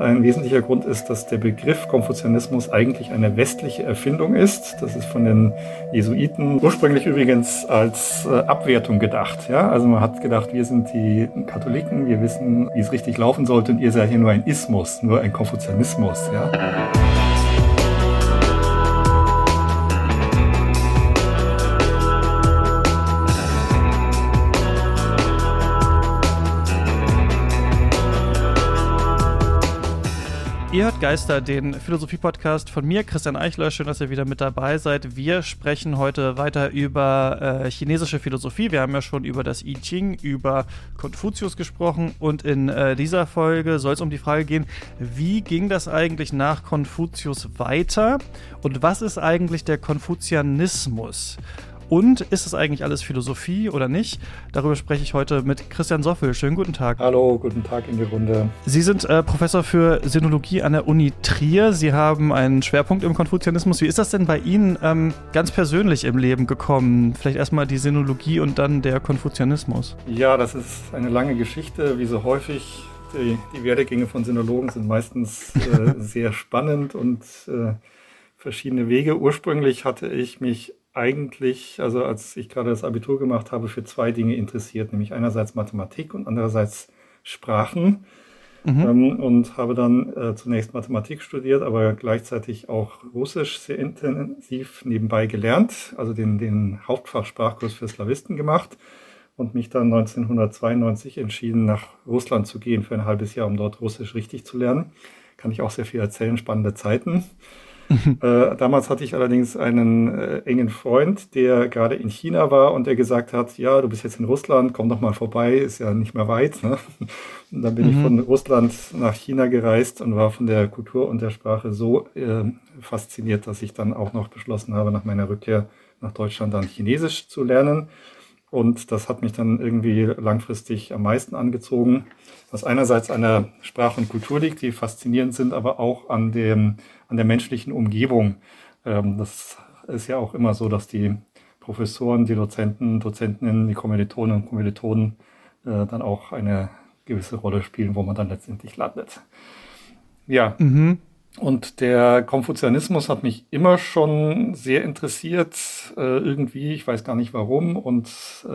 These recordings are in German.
ein wesentlicher Grund ist, dass der Begriff Konfuzianismus eigentlich eine westliche Erfindung ist. Das ist von den Jesuiten ursprünglich übrigens als Abwertung gedacht. Ja? Also man hat gedacht, wir sind die Katholiken, wir wissen, wie es richtig laufen sollte und ihr seid hier nur ein Ismus, nur ein Konfuzianismus. Ja? Ihr hört Geister, den Philosophie-Podcast von mir, Christian Eichler. Schön, dass ihr wieder mit dabei seid. Wir sprechen heute weiter über chinesische Philosophie. Wir haben ja schon über das I Ching, über Konfuzius gesprochen. Und in dieser Folge soll es um die Frage gehen, wie ging das eigentlich nach Konfuzius weiter? Und was ist eigentlich der Konfuzianismus? Und ist es eigentlich alles Philosophie oder nicht? Darüber spreche ich heute mit Christian Soffel. Schönen guten Tag. Hallo, guten Tag in die Runde. Sie sind Professor für Sinologie an der Uni Trier. Sie haben einen Schwerpunkt im Konfuzianismus. Wie ist das denn bei Ihnen ganz persönlich im Leben gekommen? Vielleicht erstmal die Sinologie und dann der Konfuzianismus. Ja, das ist eine lange Geschichte, wie so häufig. Die Werdegänge von Sinologen sind meistens sehr spannend und verschiedene Wege. Ursprünglich hatte ich mich eigentlich, also als ich gerade das Abitur gemacht habe, für zwei Dinge interessiert, nämlich einerseits Mathematik und andererseits Sprachen. Und habe dann zunächst Mathematik studiert, aber gleichzeitig auch Russisch sehr intensiv nebenbei gelernt, also den Hauptfach Sprachkurs für Slawisten gemacht und mich dann 1992 entschieden, nach Russland zu gehen für ein halbes Jahr, um dort Russisch richtig zu lernen. Kann ich auch sehr viel erzählen, spannende Zeiten. Damals hatte ich allerdings einen engen Freund, der gerade in China war und der gesagt hat, ja, du bist jetzt in Russland, komm doch mal vorbei, ist ja nicht mehr weit. Ne? Und dann bin ich von Russland nach China gereist und war von der Kultur und der Sprache so fasziniert, dass ich dann auch noch beschlossen habe, nach meiner Rückkehr nach Deutschland dann Chinesisch zu lernen. Und das hat mich dann irgendwie langfristig am meisten angezogen, was einerseits an der Sprache und Kultur liegt, die faszinierend sind, aber auch an der menschlichen Umgebung. Das ist ja auch immer so, dass die Professoren, die Dozenten, Dozentinnen, die Kommilitonen und Kommilitonen dann auch eine gewisse Rolle spielen, wo man dann letztendlich landet. Ja. Und der Konfuzianismus hat mich immer schon sehr interessiert, irgendwie, ich weiß gar nicht warum, und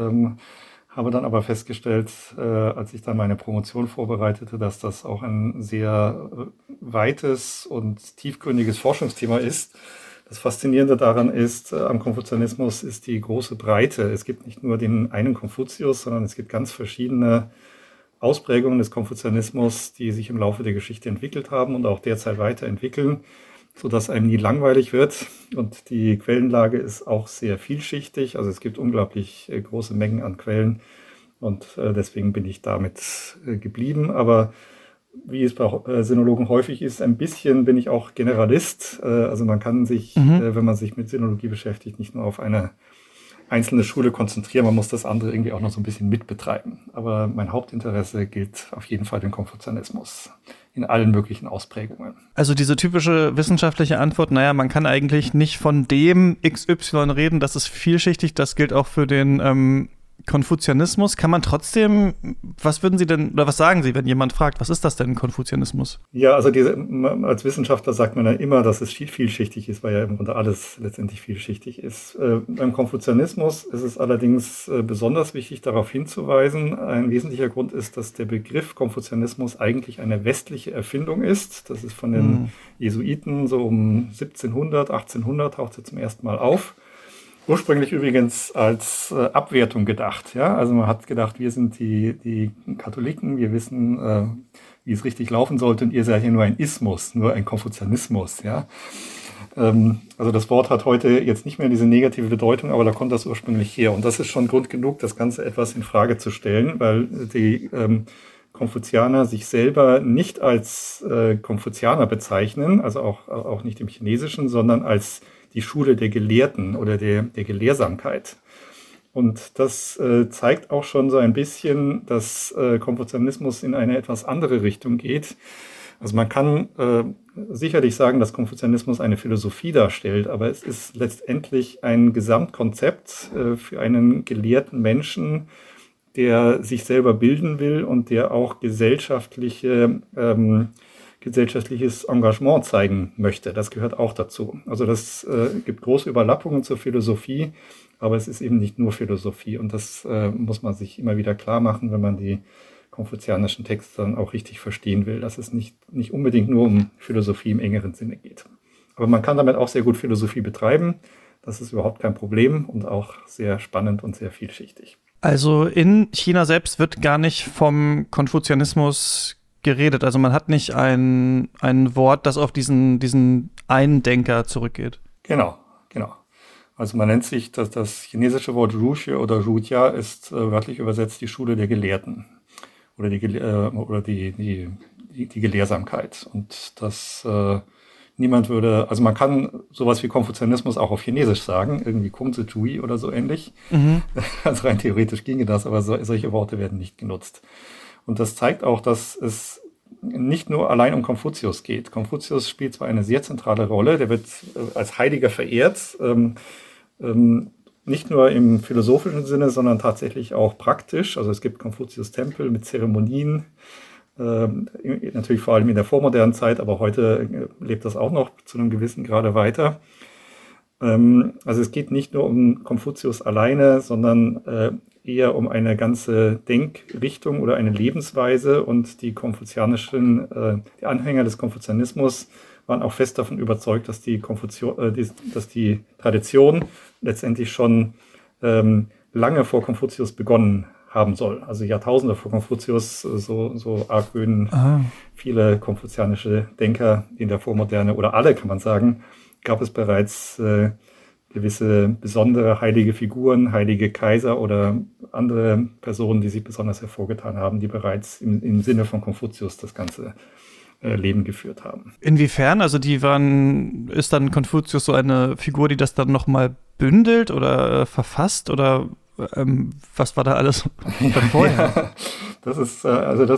habe dann aber festgestellt, als ich dann meine Promotion vorbereitete, dass das auch ein sehr weites und tiefgründiges Forschungsthema ist. Das Faszinierende daran ist, am Konfuzianismus ist die große Breite. Es gibt nicht nur den einen Konfuzius, sondern es gibt ganz verschiedene Ausprägungen des Konfuzianismus, die sich im Laufe der Geschichte entwickelt haben und auch derzeit weiterentwickeln, sodass einem nie langweilig wird. Und die Quellenlage ist auch sehr vielschichtig. Also es gibt unglaublich große Mengen an Quellen und deswegen bin ich damit geblieben. Aber wie es bei Sinologen häufig ist, ein bisschen bin ich auch Generalist. Also man kann sich, wenn man sich mit Sinologie beschäftigt, nicht nur auf eine einzelne Schule konzentrieren, man muss das andere irgendwie auch noch so ein bisschen mitbetreiben. Aber mein Hauptinteresse gilt auf jeden Fall dem Konfuzianismus in allen möglichen Ausprägungen. Also diese typische wissenschaftliche Antwort, naja, man kann eigentlich nicht von dem XY reden, das ist vielschichtig, das gilt auch für den Konfuzianismus. Kann man trotzdem, was würden Sie denn, oder was sagen Sie, wenn jemand fragt, was ist das denn, Konfuzianismus? Ja, also als Wissenschaftler sagt man ja immer, dass es vielschichtig ist, weil ja im Grunde alles letztendlich vielschichtig ist. Beim Konfuzianismus ist es allerdings besonders wichtig, darauf hinzuweisen, ein wesentlicher Grund ist, dass der Begriff Konfuzianismus eigentlich eine westliche Erfindung ist. Das ist von den Jesuiten so um 1700, 1800 taucht sie zum ersten Mal auf. Ursprünglich übrigens als Abwertung gedacht. Ja? Also man hat gedacht, wir sind die Katholiken, wir wissen, wie es richtig laufen sollte und ihr seid hier nur ein Ismus, nur ein Konfuzianismus. Ja? Also das Wort hat heute jetzt nicht mehr diese negative Bedeutung, aber da kommt das ursprünglich her. Und das ist schon Grund genug, das Ganze etwas in Frage zu stellen, weil die Konfuzianer sich selber nicht als Konfuzianer bezeichnen, also auch nicht im Chinesischen, sondern als die Schule der Gelehrten oder der Gelehrsamkeit. Und das zeigt auch schon so ein bisschen, dass Konfuzianismus in eine etwas andere Richtung geht. Also man kann sicherlich sagen, dass Konfuzianismus eine Philosophie darstellt, aber es ist letztendlich ein Gesamtkonzept für einen gelehrten Menschen, der sich selber bilden will und der auch gesellschaftliche gesellschaftliches Engagement zeigen möchte. Das gehört auch dazu. Also das gibt große Überlappungen zur Philosophie, aber es ist eben nicht nur Philosophie. Und das muss man sich immer wieder klar machen, wenn man die konfuzianischen Texte dann auch richtig verstehen will, dass es nicht unbedingt nur um Philosophie im engeren Sinne geht. Aber man kann damit auch sehr gut Philosophie betreiben. Das ist überhaupt kein Problem und auch sehr spannend und sehr vielschichtig. Also in China selbst wird gar nicht vom Konfuzianismus geredet. Also man hat nicht ein Wort, das auf diesen einen Denker zurückgeht. Genau. Also man nennt sich, das chinesische Wort Ruxue oder Rujia ist wörtlich übersetzt die Schule der Gelehrten oder die Gelehrsamkeit. Und das niemand würde, also man kann sowas wie Konfuzianismus auch auf Chinesisch sagen, irgendwie Kungzi Zhui oder so ähnlich. Also rein theoretisch ginge das, aber solche Worte werden nicht genutzt. Und das zeigt auch, dass es nicht nur allein um Konfuzius geht. Konfuzius spielt zwar eine sehr zentrale Rolle, der wird als Heiliger verehrt, nicht nur im philosophischen Sinne, sondern tatsächlich auch praktisch. Also es gibt Konfuzius-Tempel mit Zeremonien, natürlich vor allem in der vormodernen Zeit, aber heute lebt das auch noch zu einem gewissen Grade weiter. Also es geht nicht nur um Konfuzius alleine, sondern eher um eine ganze Denkrichtung oder eine Lebensweise, und die die Anhänger des Konfuzianismus waren auch fest davon überzeugt, dass die Tradition letztendlich schon lange vor Konfuzius begonnen haben soll. Also Jahrtausende vor Konfuzius, so argwöhnen viele konfuzianische Denker in der Vormoderne, oder alle, kann man sagen, gab es bereits gewisse besondere heilige Figuren, heilige Kaiser oder andere Personen, die sich besonders hervorgetan haben, die bereits im Sinne von Konfuzius das ganze Leben geführt haben. Inwiefern? Also ist dann Konfuzius so eine Figur, die das dann nochmal bündelt oder verfasst, oder was war da alles vorher? Ja, das ist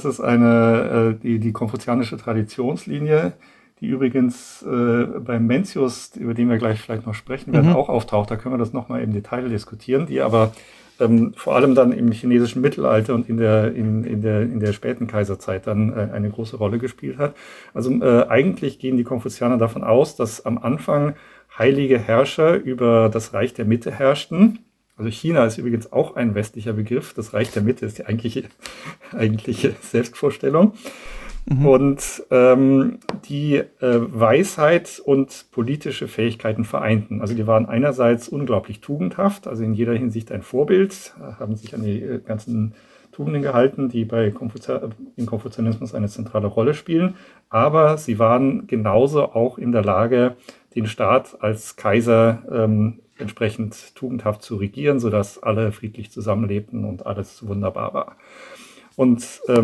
die konfuzianische Traditionslinie, die übrigens beim Mencius, über den wir gleich vielleicht noch sprechen werden, auch auftaucht. Da können wir das nochmal im Detail diskutieren, die aber vor allem dann im chinesischen Mittelalter und in der späten Kaiserzeit dann eine große Rolle gespielt hat. Also eigentlich gehen die Konfuzianer davon aus, dass am Anfang heilige Herrscher über das Reich der Mitte herrschten. Also China ist übrigens auch ein westlicher Begriff. Das Reich der Mitte ist die eigentliche Selbstvorstellung. Und die Weisheit und politische Fähigkeiten vereinten. Also die waren einerseits unglaublich tugendhaft, also in jeder Hinsicht ein Vorbild, haben sich an die ganzen Tugenden gehalten, die im Konfuzianismus eine zentrale Rolle spielen. Aber sie waren genauso auch in der Lage, den Staat als Kaiser entsprechend tugendhaft zu regieren, sodass alle friedlich zusammenlebten und alles wunderbar war. Und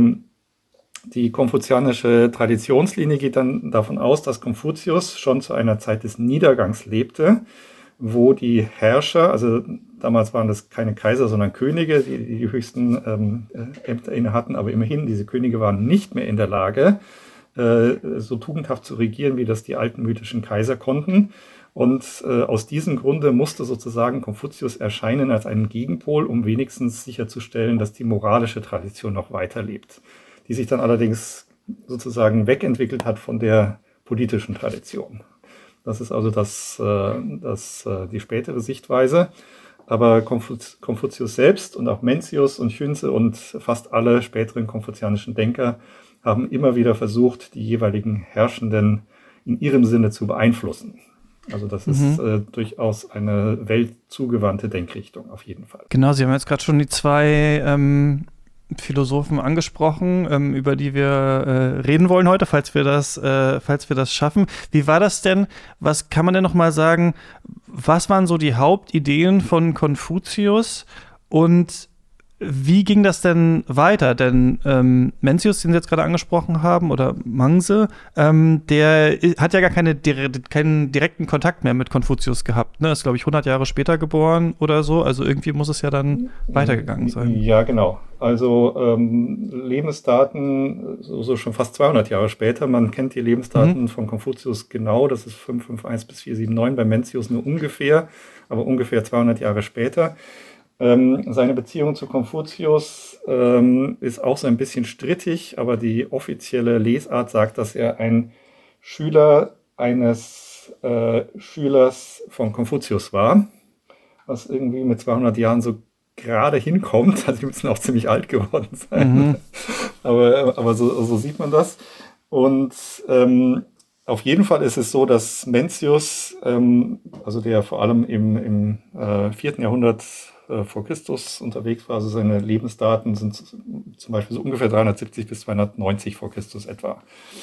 die konfuzianische Traditionslinie geht dann davon aus, dass Konfuzius schon zu einer Zeit des Niedergangs lebte, wo die Herrscher, also damals waren das keine Kaiser, sondern Könige, die höchsten Ämter inne hatten, aber immerhin, diese Könige waren nicht mehr in der Lage, so tugendhaft zu regieren, wie das die alten mythischen Kaiser konnten. Und aus diesem Grunde musste sozusagen Konfuzius erscheinen als einen Gegenpol, um wenigstens sicherzustellen, dass die moralische Tradition noch weiterlebt, die sich dann allerdings sozusagen wegentwickelt hat von der politischen Tradition. Das ist also die spätere Sichtweise. Aber Konfuzius selbst und auch Mencius und Xunzi und fast alle späteren konfuzianischen Denker haben immer wieder versucht, die jeweiligen Herrschenden in ihrem Sinne zu beeinflussen. Also das ist durchaus eine weltzugewandte Denkrichtung auf jeden Fall. Genau, Sie haben jetzt gerade schon die zwei Philosophen angesprochen, über die wir reden wollen heute, falls wir das schaffen. Wie war das denn? Was kann man denn noch mal sagen? Was waren so die Hauptideen von Konfuzius und wie ging das denn weiter? Denn Mencius, den Sie jetzt gerade angesprochen haben, oder Mangse, der hat ja gar keinen direkten Kontakt mehr mit Konfuzius gehabt. Ne? Ist, glaube ich, 100 Jahre später geboren oder so. Also irgendwie muss es ja dann weitergegangen sein. Ja, genau. Also Lebensdaten, so schon fast 200 Jahre später. Man kennt die Lebensdaten von Konfuzius genau. Das ist 551 bis 479, bei Mencius nur ungefähr, aber ungefähr 200 Jahre später. Seine Beziehung zu Konfuzius ist auch so ein bisschen strittig, aber die offizielle Lesart sagt, dass er ein Schüler eines Schülers von Konfuzius war, was irgendwie mit 200 Jahren so gerade hinkommt. Also die müssen auch ziemlich alt geworden sein. Aber so sieht man das. Und auf jeden Fall ist es so, dass Mencius, also der vor allem im 4. Jahrhundert vor Christus unterwegs war, also seine Lebensdaten sind zum Beispiel so ungefähr 370 bis 290 vor Christus etwa.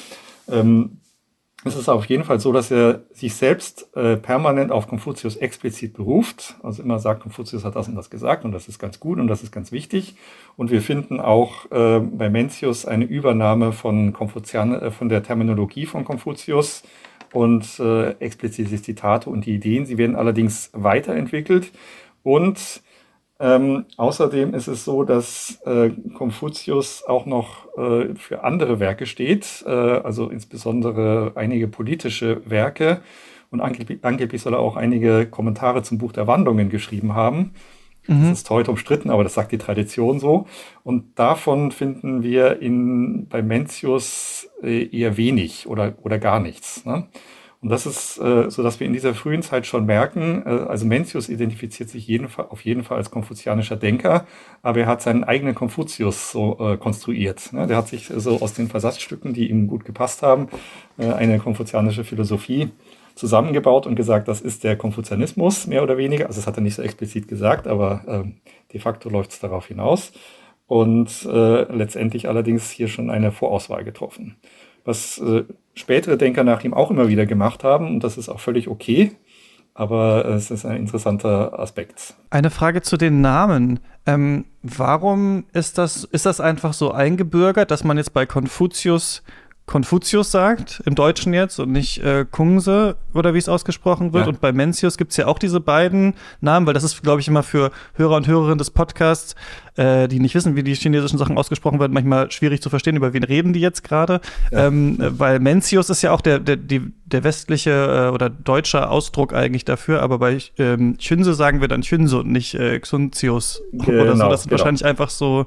Es ist auf jeden Fall so, dass er sich selbst permanent auf Konfuzius explizit beruft. Also immer sagt, Konfuzius hat das und das gesagt und das ist ganz gut und das ist ganz wichtig. Und wir finden auch bei Mencius eine Übernahme von der Terminologie von Konfuzius und explizite Zitate und die Ideen. Sie werden allerdings weiterentwickelt. Und außerdem ist es so, dass Konfuzius auch noch für andere Werke steht, also insbesondere einige politische Werke. Und angeblich soll er auch einige Kommentare zum Buch der Wandlungen geschrieben haben. Das ist heute umstritten, aber das sagt die Tradition so. Und davon finden wir bei Mencius eher wenig oder gar nichts, ne? Und das ist so, dass wir in dieser frühen Zeit schon merken, also Mencius identifiziert sich auf jeden Fall als konfuzianischer Denker, aber er hat seinen eigenen Konfuzius so konstruiert, ne? Der hat sich so aus den Versatzstücken, die ihm gut gepasst haben, eine konfuzianische Philosophie zusammengebaut und gesagt, das ist der Konfuzianismus, mehr oder weniger. Also das hat er nicht so explizit gesagt, aber de facto läuft es darauf hinaus. Und letztendlich allerdings hier schon eine Vorauswahl getroffen. Was spätere Denker nach ihm auch immer wieder gemacht haben, und das ist auch völlig okay, aber es ist ein interessanter Aspekt. Eine Frage zu den Namen. Warum ist das einfach so eingebürgert, dass man jetzt bei Konfuzius sagt, im Deutschen jetzt, und nicht Kungse oder wie es ausgesprochen wird. Ja. Und bei Mencius gibt es ja auch diese beiden Namen, weil das ist, glaube ich, immer für Hörer und Hörerinnen des Podcasts, die nicht wissen, wie die chinesischen Sachen ausgesprochen werden, manchmal schwierig zu verstehen, über wen reden die jetzt gerade. Ja. Weil Mencius ist ja auch der westliche oder deutsche Ausdruck eigentlich dafür, aber bei Chünse sagen wir dann Chünse und nicht Xuntius oder so. Das sind wahrscheinlich einfach so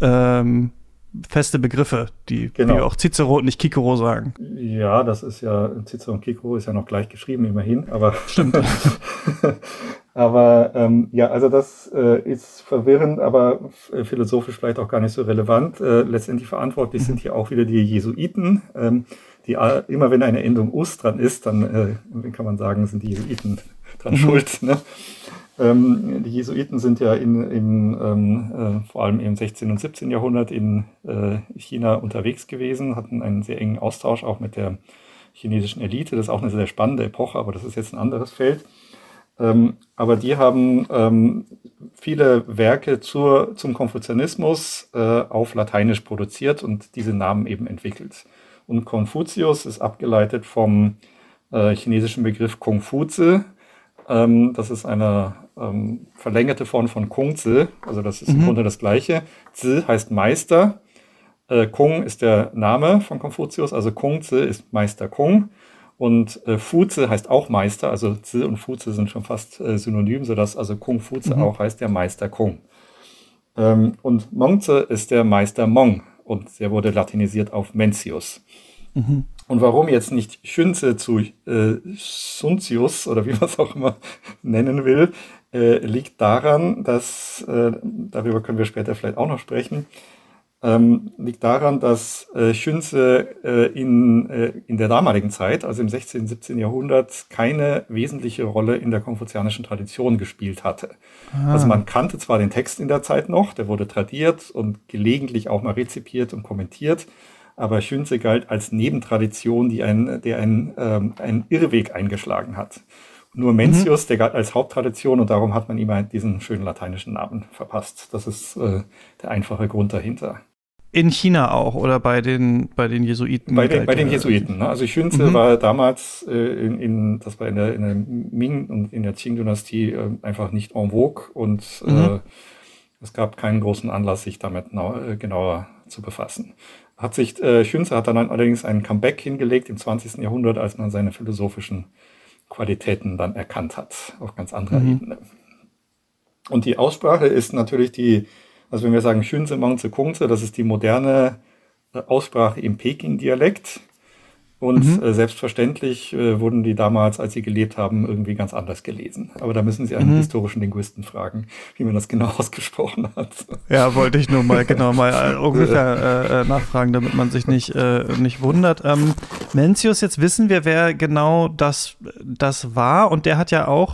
feste Begriffe, die wir auch Cicero und nicht Cicero sagen. Ja, das ist ja, Cicero und Cicero ist ja noch gleich geschrieben, immerhin, aber stimmt. Aber also das ist verwirrend, aber philosophisch vielleicht auch gar nicht so relevant. Letztendlich verantwortlich sind hier auch wieder die Jesuiten, die immer wenn eine Endung us dran ist, dann kann man sagen, sind die Jesuiten dran schuld, ne? Die Jesuiten sind ja vor allem im 16. und 17. Jahrhundert in China unterwegs gewesen, hatten einen sehr engen Austausch auch mit der chinesischen Elite. Das ist auch eine sehr spannende Epoche, aber das ist jetzt ein anderes Feld. Aber die haben viele Werke zum Konfuzianismus auf Lateinisch produziert und diese Namen eben entwickelt. Und Konfuzius ist abgeleitet vom chinesischen Begriff Kongfuzi. Das ist eine verlängerte Form von Kongzi, also das ist im Grunde das Gleiche. Zi heißt Meister, Kong ist der Name von Konfuzius, also Kongzi ist Meister Kong und Fuzi heißt auch Meister, also Zi und Fuzi sind schon fast synonym, sodass also Kongfuzi auch heißt der Meister Kong. Und Mongzi ist der Meister Mong und der wurde latinisiert auf Mencius. Und warum jetzt nicht Xunzi zu Xuntius oder wie man es auch immer nennen will, liegt daran, dass, darüber können wir später vielleicht auch noch sprechen, liegt daran, dass Xunzi in der damaligen Zeit, also im 16., 17. Jahrhundert, keine wesentliche Rolle in der konfuzianischen Tradition gespielt hatte. Also man kannte zwar den Text in der Zeit noch, der wurde tradiert und gelegentlich auch mal rezipiert und kommentiert, aber Xunzi galt als Nebentradition, der einen Irrweg eingeschlagen hat. Nur Mencius, der galt als Haupttradition und darum hat man ihm diesen schönen lateinischen Namen verpasst. Das ist der einfache Grund dahinter. In China auch oder bei den Jesuiten? Bei den Jesuiten. Ne? Also Xunzi war damals, das war in der Ming- und in der Qing-Dynastie einfach nicht en vogue und es gab keinen großen Anlass, sich damit genauer zu befassen. Xunzi hat dann allerdings einen Comeback hingelegt im 20. Jahrhundert, als man seine philosophischen Qualitäten dann erkannt hat, auf ganz anderer Ebene. Und die Aussprache ist natürlich also wenn wir sagen Xunzi, Mengzi, Kongzi, das ist die moderne Aussprache im Peking-Dialekt. Und selbstverständlich wurden die damals, als sie gelebt haben, irgendwie ganz anders gelesen. Aber da müssen Sie einen historischen Linguisten fragen, wie man das genau ausgesprochen hat. Ja, wollte ich nur mal ungefähr nachfragen, damit man sich nicht wundert. Mencius, jetzt wissen wir, wer genau das war. Und der hat ja auch,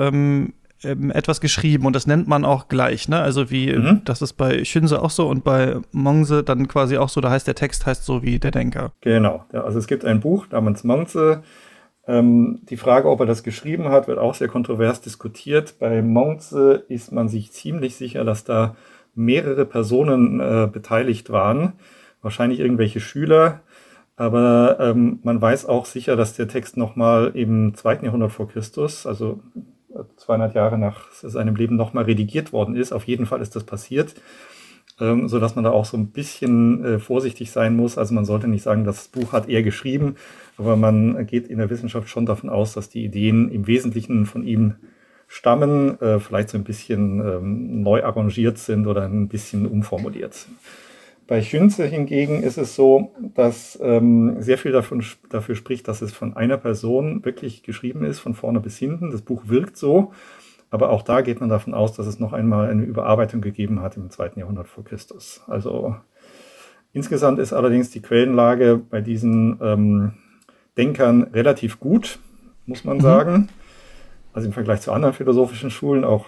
etwas geschrieben und das nennt man auch gleich, ne? Also wie, das ist bei Xunzi auch so und bei Mengzi dann quasi auch so, da heißt der Text so wie der Denker. Genau, ja, also es gibt ein Buch namens Mengzi. Die Frage, ob er das geschrieben hat, wird auch sehr kontrovers diskutiert. Bei Mengzi ist man sich ziemlich sicher, dass da mehrere Personen beteiligt waren, wahrscheinlich irgendwelche Schüler. Aber man weiß auch sicher, dass der Text nochmal im 2. Jahrhundert vor Christus, also 200 Jahre nach seinem Leben nochmal redigiert worden ist. Auf jeden Fall ist das passiert, sodass man da auch so ein bisschen vorsichtig sein muss. Also man sollte nicht sagen, das Buch hat er geschrieben, aber man geht in der Wissenschaft schon davon aus, dass die Ideen im Wesentlichen von ihm stammen, vielleicht so ein bisschen neu arrangiert sind oder ein bisschen umformuliert. Bei Xunzi hingegen ist es so, dass sehr viel dafür spricht, dass es von einer Person wirklich geschrieben ist, von vorne bis hinten. Das Buch wirkt so, aber auch da geht man davon aus, dass es noch einmal eine Überarbeitung gegeben hat im 2. Jahrhundert vor Christus. Also insgesamt ist allerdings die Quellenlage bei diesen Denkern relativ gut, muss man sagen. Also im Vergleich zu anderen philosophischen Schulen, auch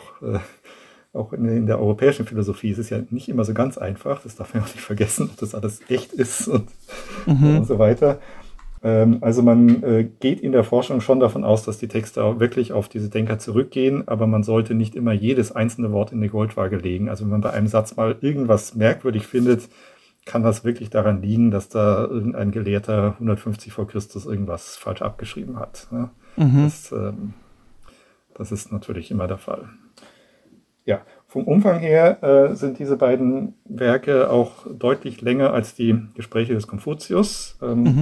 in der europäischen Philosophie ist es ja nicht immer so ganz einfach. Das darf man auch nicht vergessen, ob das alles echt ist und so weiter. Also man geht in der Forschung schon davon aus, dass die Texte auch wirklich auf diese Denker zurückgehen, aber man sollte nicht immer jedes einzelne Wort in die Goldwaage legen. Also wenn man bei einem Satz mal irgendwas merkwürdig findet, kann das wirklich daran liegen, dass da irgendein Gelehrter 150 vor Christus irgendwas falsch abgeschrieben hat. Ne? Das ist natürlich immer der Fall. Ja, vom Umfang her sind diese beiden Werke auch deutlich länger als die Gespräche des Konfuzius.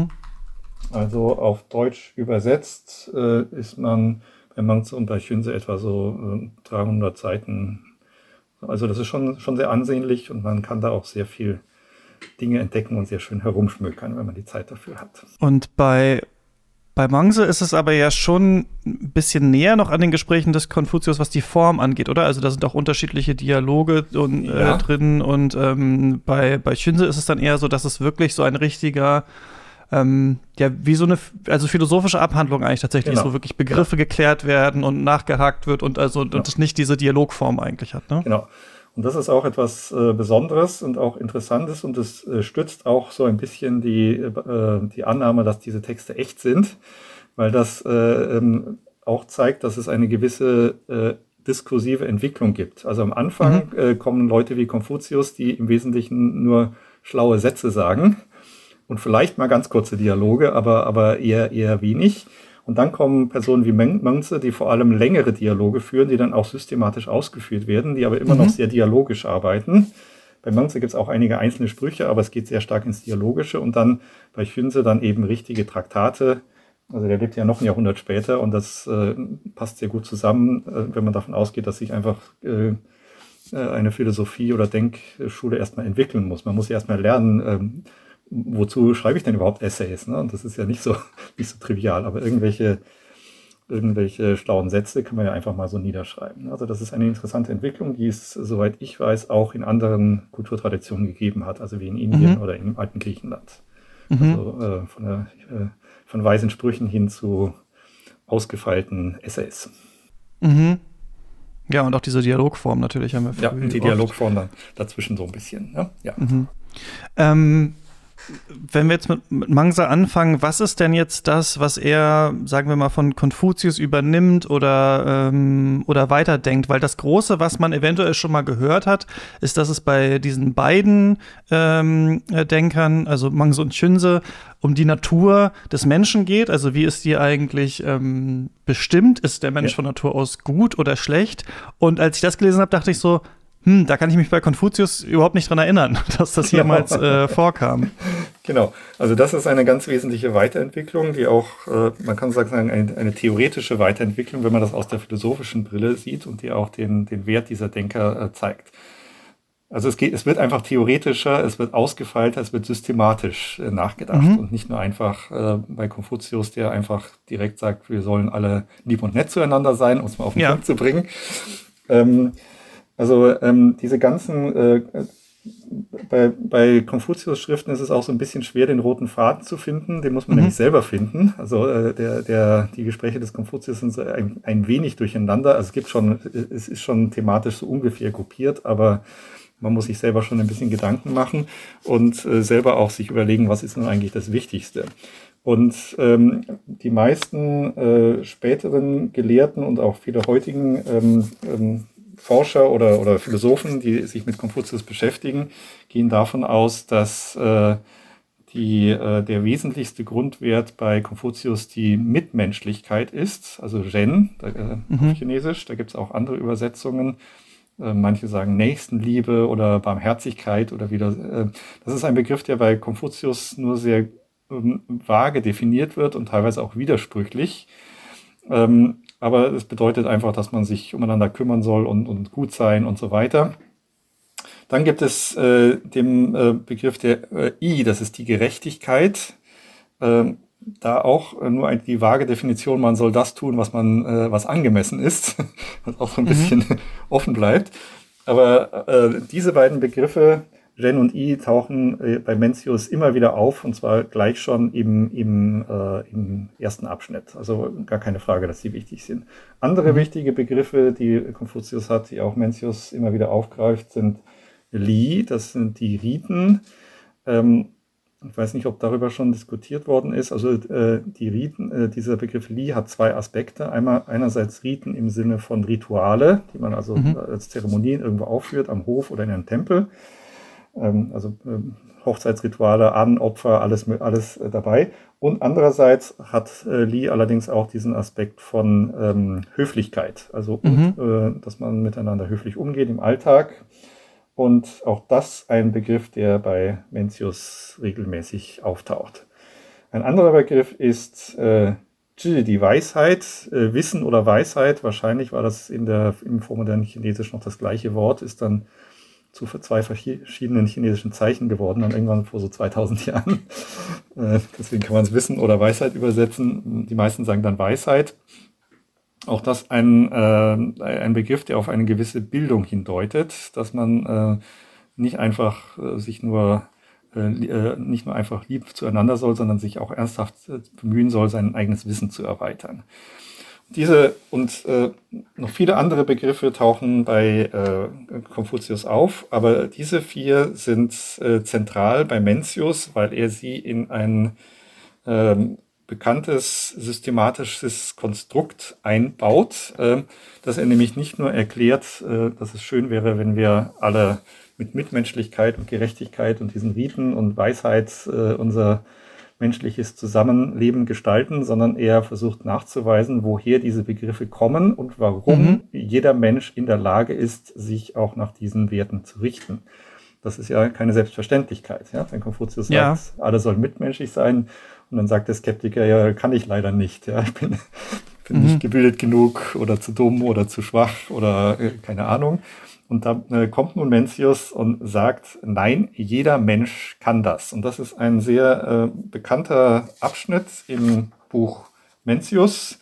Also auf Deutsch übersetzt ist man bei Mengzi und bei Xunzi etwa so 300 Seiten. Also das ist schon sehr ansehnlich und man kann da auch sehr viel Dinge entdecken und sehr schön herumschmökern, wenn man die Zeit dafür hat. Und bei Mengzi ist es aber ja schon ein bisschen näher noch an den Gesprächen des Konfuzius, was die Form angeht, oder? Also da sind auch unterschiedliche Dialoge drin und bei Xunzi ist es dann eher so, dass es wirklich so ein richtiger, wie so eine philosophische Abhandlung eigentlich tatsächlich ist, wo wirklich Begriffe geklärt werden und nachgehakt wird und das nicht diese Dialogform eigentlich hat, ne? Genau. Und das ist auch etwas Besonderes und auch Interessantes und es stützt auch so ein bisschen die Annahme, dass diese Texte echt sind, weil das auch zeigt, dass es eine gewisse diskursive Entwicklung gibt. Also am Anfang kommen Leute wie Konfuzius, die im Wesentlichen nur schlaue Sätze sagen und vielleicht mal ganz kurze Dialoge, aber eher wenig. Und dann kommen Personen wie Mengzi, die vor allem längere Dialoge führen, die dann auch systematisch ausgeführt werden, die aber immer noch sehr dialogisch arbeiten. Bei Mengzi gibt es auch einige einzelne Sprüche, aber es geht sehr stark ins Dialogische. Und dann bei Xunzi dann eben richtige Traktate. Also der lebt ja noch ein Jahrhundert später und das passt sehr gut zusammen, wenn man davon ausgeht, dass sich einfach eine Philosophie oder Denkschule erstmal entwickeln muss. Man muss ja erstmal lernen, wozu schreibe ich denn überhaupt Essays? Ne? Und das ist ja nicht so trivial, aber irgendwelche schlauen Sätze kann man ja einfach mal so niederschreiben. Also das ist eine interessante Entwicklung, die es, soweit ich weiß, auch in anderen Kulturtraditionen gegeben hat, also wie in Indien oder im alten Griechenland. Also von weisen Sprüchen hin zu ausgefeilten Essays. Ja, und auch diese Dialogform natürlich haben wir früher. Ja, und die Dialogform dann dazwischen so ein bisschen. Ne? Ja. Wenn wir jetzt mit Mengzi anfangen, was ist denn jetzt das, was er, sagen wir mal, von Konfuzius übernimmt oder weiterdenkt? Weil das Große, was man eventuell schon mal gehört hat, ist, dass es bei diesen beiden Denkern, also Mengzi und Xunzi, um die Natur des Menschen geht. Also wie ist die eigentlich bestimmt? Ist der Mensch von Natur aus gut oder schlecht? Und als ich das gelesen habe, dachte ich so, Da kann ich mich bei Konfuzius überhaupt nicht dran erinnern, dass das jemals vorkam. Genau, also das ist eine ganz wesentliche Weiterentwicklung, die auch, man kann sagen, eine theoretische Weiterentwicklung, wenn man das aus der philosophischen Brille sieht und die auch den Wert dieser Denker zeigt. Also es wird einfach theoretischer, es wird ausgefeilter, es wird systematisch nachgedacht und nicht nur einfach bei Konfuzius, der einfach direkt sagt, wir sollen alle lieb und nett zueinander sein, um es mal auf den Punkt zu bringen. Diese ganzen, bei Konfuzius-Schriften ist es auch so ein bisschen schwer, den roten Faden zu finden. Den muss man nämlich selber finden. Also die Gespräche des Konfuzius sind so ein wenig durcheinander. Also es ist schon thematisch so ungefähr gruppiert, aber man muss sich selber schon ein bisschen Gedanken machen und selber auch sich überlegen, was ist nun eigentlich das Wichtigste. Und die meisten späteren Gelehrten und auch viele heutigen Forscher oder Philosophen, die sich mit Konfuzius beschäftigen, gehen davon aus, dass der wesentlichste Grundwert bei Konfuzius die Mitmenschlichkeit ist, also Ren auf Chinesisch. Da gibt es auch andere Übersetzungen. Manche sagen Nächstenliebe oder Barmherzigkeit oder wieder. Das ist ein Begriff, der bei Konfuzius nur sehr vage definiert wird und teilweise auch widersprüchlich. Aber es bedeutet einfach, dass man sich umeinander kümmern soll und gut sein und so weiter. Dann gibt es den Begriff der I, das ist die Gerechtigkeit. Da auch nur die vage Definition, man soll das tun, was angemessen ist, was auch so ein bisschen offen bleibt. Aber diese beiden Begriffe, Ren und I, tauchen bei Mencius immer wieder auf, und zwar gleich schon im ersten Abschnitt. Also gar keine Frage, dass sie wichtig sind. Andere wichtige Begriffe, die Konfuzius hat, die auch Mencius immer wieder aufgreift, sind Li, das sind die Riten. Ich weiß nicht, ob darüber schon diskutiert worden ist. Also die Riten, dieser Begriff Li hat zwei Aspekte. Einerseits Riten im Sinne von Rituale, die man also als Zeremonien irgendwo aufführt, am Hof oder in einem Tempel. Hochzeitsrituale, Ahnenopfer, alles dabei. Und andererseits hat Li allerdings auch diesen Aspekt von Höflichkeit, also dass man miteinander höflich umgeht im Alltag. Und auch das ein Begriff, der bei Mencius regelmäßig auftaucht. Ein anderer Begriff ist Zhi, die Weisheit, Wissen oder Weisheit. Wahrscheinlich war das im vormodernen Chinesisch noch das gleiche Wort, ist dann zu zwei verschiedenen chinesischen Zeichen geworden, dann irgendwann vor so 2000 Jahren. Deswegen kann man es Wissen oder Weisheit übersetzen. Die meisten sagen dann Weisheit. Auch das ein Begriff, der auf eine gewisse Bildung hindeutet, dass man nicht nur einfach lieb zueinander soll, sondern sich auch ernsthaft bemühen soll, sein eigenes Wissen zu erweitern. Diese und noch viele andere Begriffe tauchen bei Konfuzius auf, aber diese 4 sind zentral bei Mencius, weil er sie in ein bekanntes systematisches Konstrukt einbaut, dass er nämlich nicht nur erklärt, dass es schön wäre, wenn wir alle mit Mitmenschlichkeit und Gerechtigkeit und diesen Riten und Weisheit unser menschliches Zusammenleben gestalten, sondern er versucht nachzuweisen, woher diese Begriffe kommen und warum jeder Mensch in der Lage ist, sich auch nach diesen Werten zu richten. Das ist ja keine Selbstverständlichkeit. Ja? Wenn Konfuzius sagt, alle sollen mitmenschlich sein, und dann sagt der Skeptiker, ja, kann ich leider nicht. Ja? Ich bin nicht gebildet genug oder zu dumm oder zu schwach oder keine Ahnung. Und da kommt nun Mencius und sagt, nein, jeder Mensch kann das. Und das ist ein sehr bekannter Abschnitt im Buch Mencius,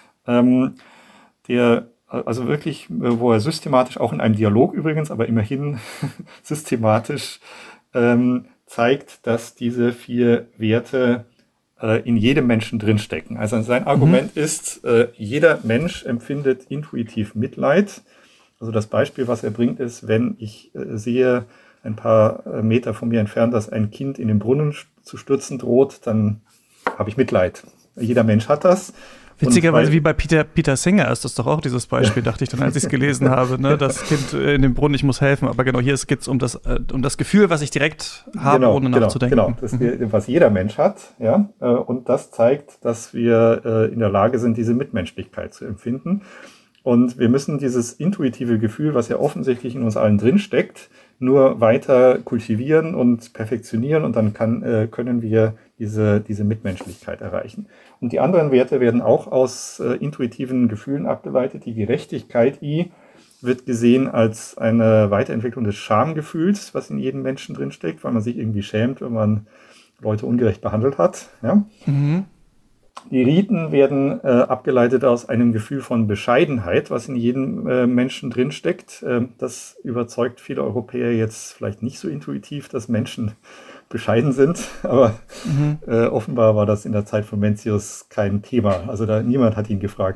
der also wirklich, wo er systematisch, auch in einem Dialog übrigens, aber immerhin systematisch zeigt, dass diese 4 Werte in jedem Menschen drinstecken. Also sein Argument ist, jeder Mensch empfindet intuitiv Mitleid. Also das Beispiel, was er bringt, ist, wenn ich sehe, ein paar Meter von mir entfernt, dass ein Kind in den Brunnen zu stürzen droht, dann habe ich Mitleid. Jeder Mensch hat das. Witzigerweise wie bei Peter Singer ist das doch auch dieses Beispiel, dachte ich dann, als ich es gelesen habe, ne? Das Kind in dem Brunnen, ich muss helfen. Aber genau, hier geht es um das Gefühl, was ich direkt habe, ohne nachzudenken. Genau, das ist, was jeder Mensch hat. Ja? Und das zeigt, dass wir in der Lage sind, diese Mitmenschlichkeit zu empfinden. Und wir müssen dieses intuitive Gefühl, was ja offensichtlich in uns allen drin steckt, nur weiter kultivieren und perfektionieren und dann können wir diese Mitmenschlichkeit erreichen. Und die anderen Werte werden auch aus intuitiven Gefühlen abgeleitet. Die Gerechtigkeit wird gesehen als eine Weiterentwicklung des Schamgefühls, was in jedem Menschen drinsteckt, weil man sich irgendwie schämt, wenn man Leute ungerecht behandelt hat. Ja? Mhm. Die Riten werden abgeleitet aus einem Gefühl von Bescheidenheit, was in jedem Menschen drinsteckt. Das überzeugt viele Europäer jetzt vielleicht nicht so intuitiv, dass Menschen bescheiden sind, aber offenbar war das in der Zeit von Mencius kein Thema. Also niemand hat ihn gefragt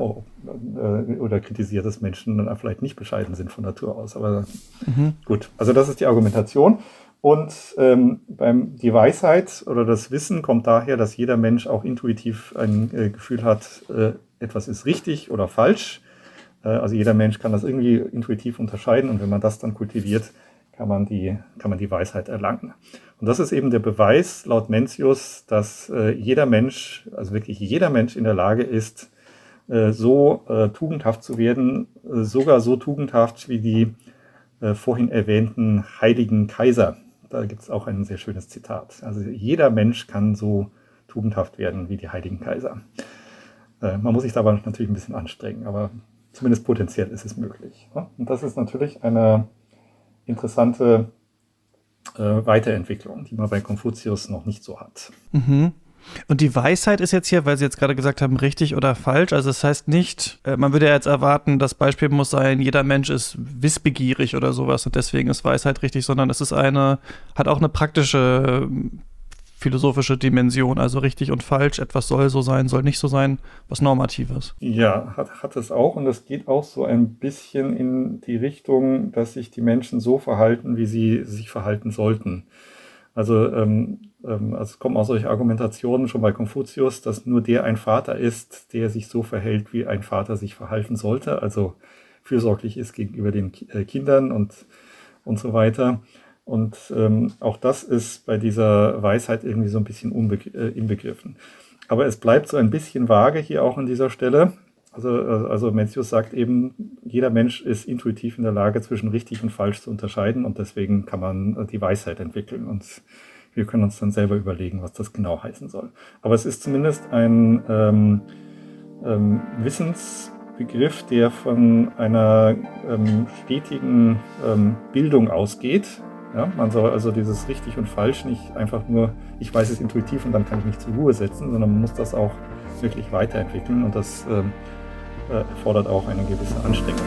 oder kritisiert, dass Menschen dann vielleicht nicht bescheiden sind von Natur aus. Aber gut, also das ist die Argumentation. Und die Weisheit oder das Wissen kommt daher, dass jeder Mensch auch intuitiv ein Gefühl hat, etwas ist richtig oder falsch. Also jeder Mensch kann das irgendwie intuitiv unterscheiden und wenn man das dann kultiviert, kann man die Weisheit erlangen. Und das ist eben der Beweis laut Mencius, dass jeder Mensch, also wirklich jeder Mensch in der Lage ist, so tugendhaft zu werden, sogar so tugendhaft wie die vorhin erwähnten heiligen Kaiser. Da gibt es auch ein sehr schönes Zitat. Also jeder Mensch kann so tugendhaft werden wie die heiligen Kaiser. Man muss sich dabei natürlich ein bisschen anstrengen, aber zumindest potenziell ist es möglich. Und das ist natürlich eine interessante Weiterentwicklung, die man bei Konfuzius noch nicht so hat. Mhm. Und die Weisheit ist jetzt hier, weil Sie jetzt gerade gesagt haben, richtig oder falsch. Also das heißt nicht, man würde ja jetzt erwarten, das Beispiel muss sein, jeder Mensch ist wissbegierig oder sowas und deswegen ist Weisheit richtig, sondern es ist hat auch eine praktische philosophische Dimension, also richtig und falsch, etwas soll so sein, soll nicht so sein, was Normatives. Ja, hat es auch und das geht auch so ein bisschen in die Richtung, dass sich die Menschen so verhalten, wie sie sich verhalten sollten. Also es kommen auch solche Argumentationen schon bei Konfuzius, dass nur der ein Vater ist, der sich so verhält, wie ein Vater sich verhalten sollte, also fürsorglich ist gegenüber den Kindern und so weiter. Und auch das ist bei dieser Weisheit irgendwie so ein bisschen inbegriffen. Aber es bleibt so ein bisschen vage hier auch an dieser Stelle. Also Mencius sagt eben, jeder Mensch ist intuitiv in der Lage, zwischen richtig und falsch zu unterscheiden und deswegen kann man die Weisheit entwickeln und wir können uns dann selber überlegen, was das genau heißen soll. Aber es ist zumindest ein Wissensbegriff, der von einer stetigen Bildung ausgeht. Ja, man soll also dieses richtig und falsch nicht einfach nur, ich weiß es intuitiv und dann kann ich mich zur Ruhe setzen, sondern man muss das auch wirklich weiterentwickeln und das erfordert auch eine gewisse Anstrengung.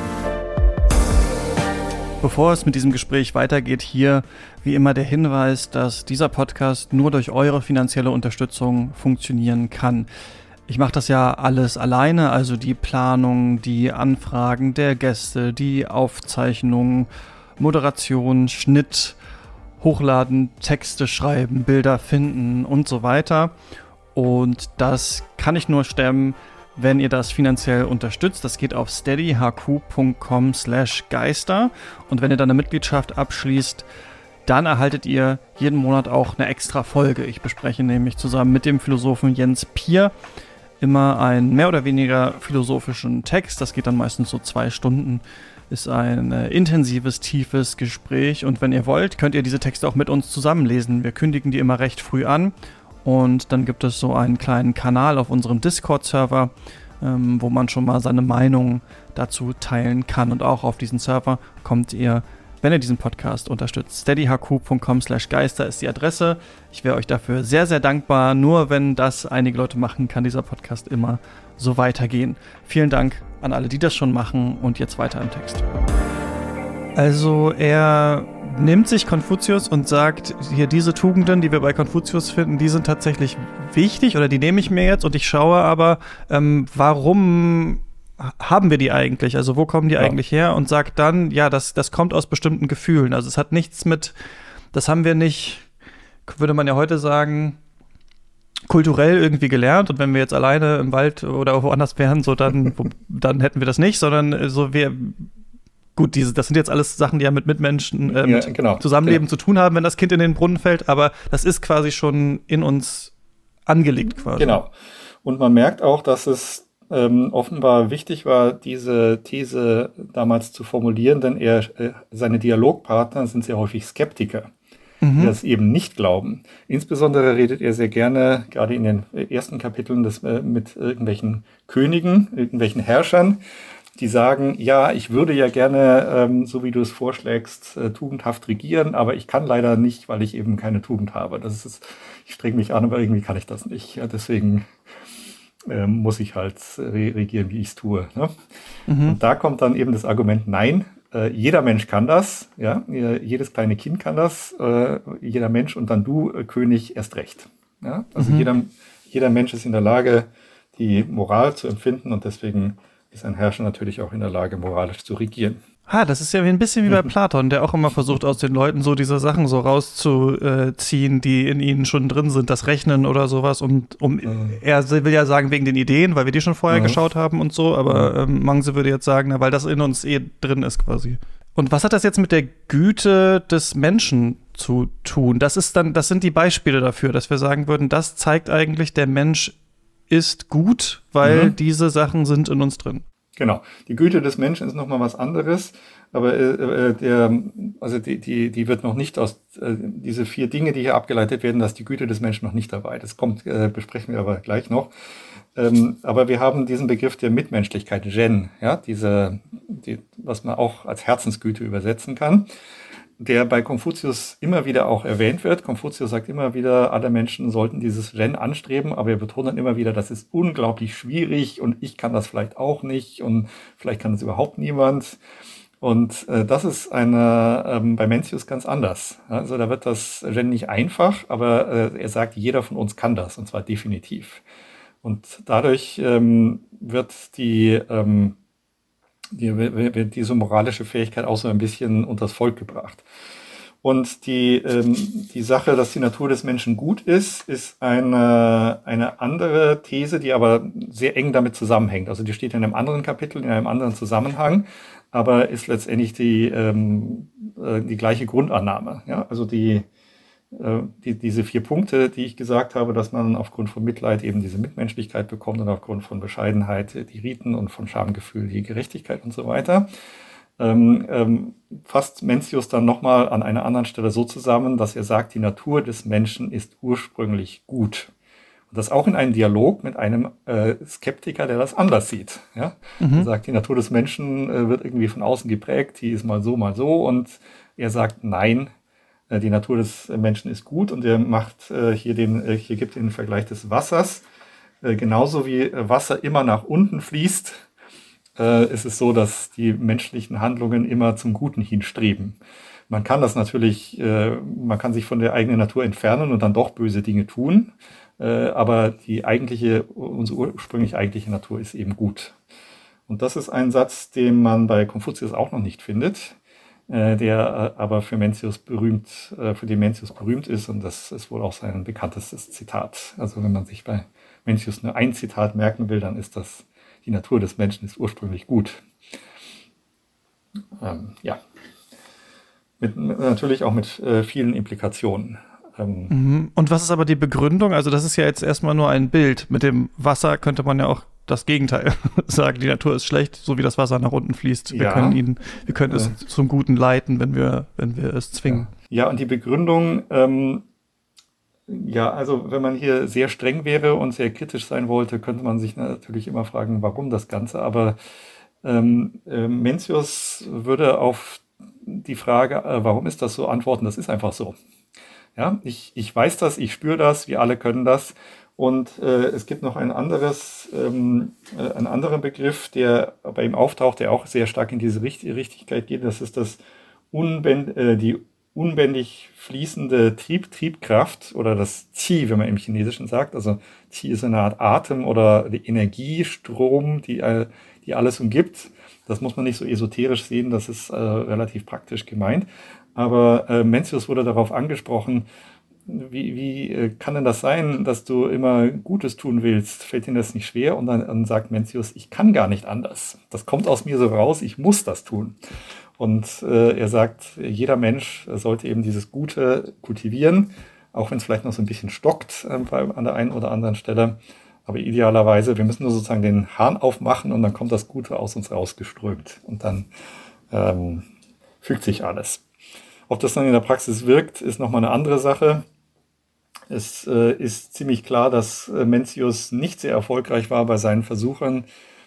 Bevor es mit diesem Gespräch weitergeht, hier wie immer der Hinweis, dass dieser Podcast nur durch eure finanzielle Unterstützung funktionieren kann. Ich mache das ja alles alleine, also die Planung, die Anfragen der Gäste, die Aufzeichnungen, Moderation, Schnitt, Hochladen, Texte schreiben, Bilder finden und so weiter. Und das kann ich nur stemmen, wenn ihr das finanziell unterstützt. Das geht auf steadyhq.com/geister. Und wenn ihr dann eine Mitgliedschaft abschließt, dann erhaltet ihr jeden Monat auch eine extra Folge. Ich bespreche nämlich zusammen mit dem Philosophen Jens Pier immer einen mehr oder weniger philosophischen Text. Das geht dann meistens so 2 Stunden. Ist ein intensives, tiefes Gespräch. Und wenn ihr wollt, könnt ihr diese Texte auch mit uns zusammenlesen. Wir kündigen die immer recht früh an. Und dann gibt es so einen kleinen Kanal auf unserem Discord-Server, wo man schon mal seine Meinung dazu teilen kann. Und auch auf diesen Server kommt ihr, wenn ihr diesen Podcast unterstützt. steadyhq.com/geister ist die Adresse. Ich wäre euch dafür sehr, sehr dankbar. Nur wenn das einige Leute machen, kann dieser Podcast immer so weitergehen. Vielen Dank an alle, die das schon machen. Und jetzt weiter im Text. Also er nimmt sich Konfuzius und sagt, hier diese Tugenden, die wir bei Konfuzius finden, die sind tatsächlich wichtig oder die nehme ich mir jetzt und ich schaue aber, warum haben wir die eigentlich? Also wo kommen die eigentlich her? Und sagt dann, ja, das kommt aus bestimmten Gefühlen. Also es hat nichts mit, das haben wir nicht, würde man ja heute sagen, kulturell irgendwie gelernt und wenn wir jetzt alleine im Wald oder woanders wären, so dann hätten wir das nicht, sondern so gut, das sind jetzt alles Sachen, die ja mit Mitmenschen, Zusammenleben zu tun haben, wenn das Kind in den Brunnen fällt, aber das ist quasi schon in uns angelegt quasi. Genau. Und man merkt auch, dass es offenbar wichtig war, diese These damals zu formulieren, denn seine Dialogpartner sind sehr häufig Skeptiker, die das eben nicht glauben. Insbesondere redet er sehr gerne, gerade in den ersten Kapiteln, mit irgendwelchen Königen, irgendwelchen Herrschern, die sagen, ja, ich würde ja gerne, so wie du es vorschlägst, tugendhaft regieren, aber ich kann leider nicht, weil ich eben keine Tugend habe. Ich streng mich an, aber irgendwie kann ich das nicht. Ja, deswegen muss ich halt regieren, wie ich es tue. Ne? Und da kommt dann eben das Argument, nein, jeder Mensch kann das, ja, jedes kleine Kind kann das, jeder Mensch und dann du, König, erst recht. Ja? Also jeder Mensch ist in der Lage, die Moral zu empfinden und deswegen ist ein Herrscher natürlich auch in der Lage, moralisch zu regieren. Das ist ja ein bisschen wie bei Platon, der auch immer versucht, aus den Leuten so diese Sachen so rauszuziehen, die in ihnen schon drin sind, das Rechnen oder sowas. Er will ja sagen, wegen den Ideen, weil wir die schon vorher geschaut haben und so, aber Mangse würde jetzt sagen, weil das in uns drin ist quasi. Und was hat das jetzt mit der Güte des Menschen zu tun? Das sind die Beispiele dafür, dass wir sagen würden, das zeigt eigentlich, der Mensch ist gut, weil diese Sachen sind in uns drin. Genau. Die Güte des Menschen ist nochmal was anderes, aber die wird noch nicht aus diese 4 Dinge, die hier abgeleitet werden, dass die Güte des Menschen noch nicht dabei. Das besprechen wir aber gleich noch. Aber wir haben diesen Begriff der Mitmenschlichkeit, Gen, ja, was man auch als Herzensgüte übersetzen kann, der bei Konfuzius immer wieder auch erwähnt wird. Konfuzius sagt immer wieder, alle Menschen sollten dieses Gen anstreben, aber er betont dann immer wieder, das ist unglaublich schwierig und ich kann das vielleicht auch nicht und vielleicht kann das überhaupt niemand. Und das ist bei Mencius ganz anders. Also da wird das Gen nicht einfach, aber er sagt, jeder von uns kann das und zwar definitiv. Und dadurch wird diese moralische Fähigkeit auch so ein bisschen unters Volk gebracht. Und die Sache, dass die Natur des Menschen gut ist eine andere These, die aber sehr eng damit zusammenhängt. Also die steht in einem anderen Kapitel, in einem anderen Zusammenhang, aber ist letztendlich die gleiche Grundannahme. Ja? Also diese 4 Punkte, die ich gesagt habe, dass man aufgrund von Mitleid eben diese Mitmenschlichkeit bekommt und aufgrund von Bescheidenheit die Riten und von Schamgefühl die Gerechtigkeit und so weiter, fasst Mencius dann nochmal an einer anderen Stelle so zusammen, dass er sagt, die Natur des Menschen ist ursprünglich gut. Und das auch in einem Dialog mit einem Skeptiker, der das anders sieht. Ja? Er sagt, die Natur des Menschen wird irgendwie von außen geprägt, die ist mal so, und er sagt, nein, die Natur des Menschen ist gut und er macht hier gibt den Vergleich des Wassers. Genauso wie Wasser immer nach unten fließt, ist es so, dass die menschlichen Handlungen immer zum Guten hinstreben. Man kann das natürlich, man kann sich von der eigenen Natur entfernen und dann doch böse Dinge tun, aber unsere ursprünglich eigentliche Natur ist eben gut. Und das ist ein Satz, den man bei Konfuzius auch noch nicht findet, der aber für den Mencius berühmt ist und das ist wohl auch sein bekanntestes Zitat. Also wenn man sich bei Mencius nur ein Zitat merken will, dann ist das, die Natur des Menschen ist ursprünglich gut. Natürlich auch mit vielen Implikationen. Und was ist aber die Begründung? Also das ist ja jetzt erstmal nur ein Bild. Mit dem Wasser könnte man ja auch das Gegenteil sagen. Die Natur ist schlecht, so wie das Wasser nach unten fließt. Wir können es zum Guten leiten, wenn wir es zwingen. Ja, und die Begründung, also wenn man hier sehr streng wäre und sehr kritisch sein wollte, könnte man sich natürlich immer fragen, warum das Ganze. Aber Mencius würde auf die Frage, warum ist das so, antworten, das ist einfach so. Ja, ich weiß das, ich spüre das, wir alle können das. Und es gibt noch einen anderen Begriff, der bei ihm auftaucht, der auch sehr stark in diese Richtigkeit geht. Das ist die unbändig fließende Triebkraft oder das Qi, wenn man im Chinesischen sagt. Also Qi ist eine Art Atem oder die Energiestrom, die alles umgibt. Das muss man nicht so esoterisch sehen, das ist relativ praktisch gemeint. Aber Mencius wurde darauf angesprochen, wie kann denn das sein, dass du immer Gutes tun willst? Fällt dir das nicht schwer? Und dann sagt Mencius, ich kann gar nicht anders. Das kommt aus mir so raus, ich muss das tun. Und er sagt, jeder Mensch sollte eben dieses Gute kultivieren, auch wenn es vielleicht noch so ein bisschen stockt an der einen oder anderen Stelle. Aber idealerweise, wir müssen nur sozusagen den Hahn aufmachen und dann kommt das Gute aus uns rausgeströmt. Und dann fügt sich alles. Ob das dann in der Praxis wirkt, ist nochmal eine andere Sache. Es ist ziemlich klar, dass Mencius nicht sehr erfolgreich war bei seinen Versuchen,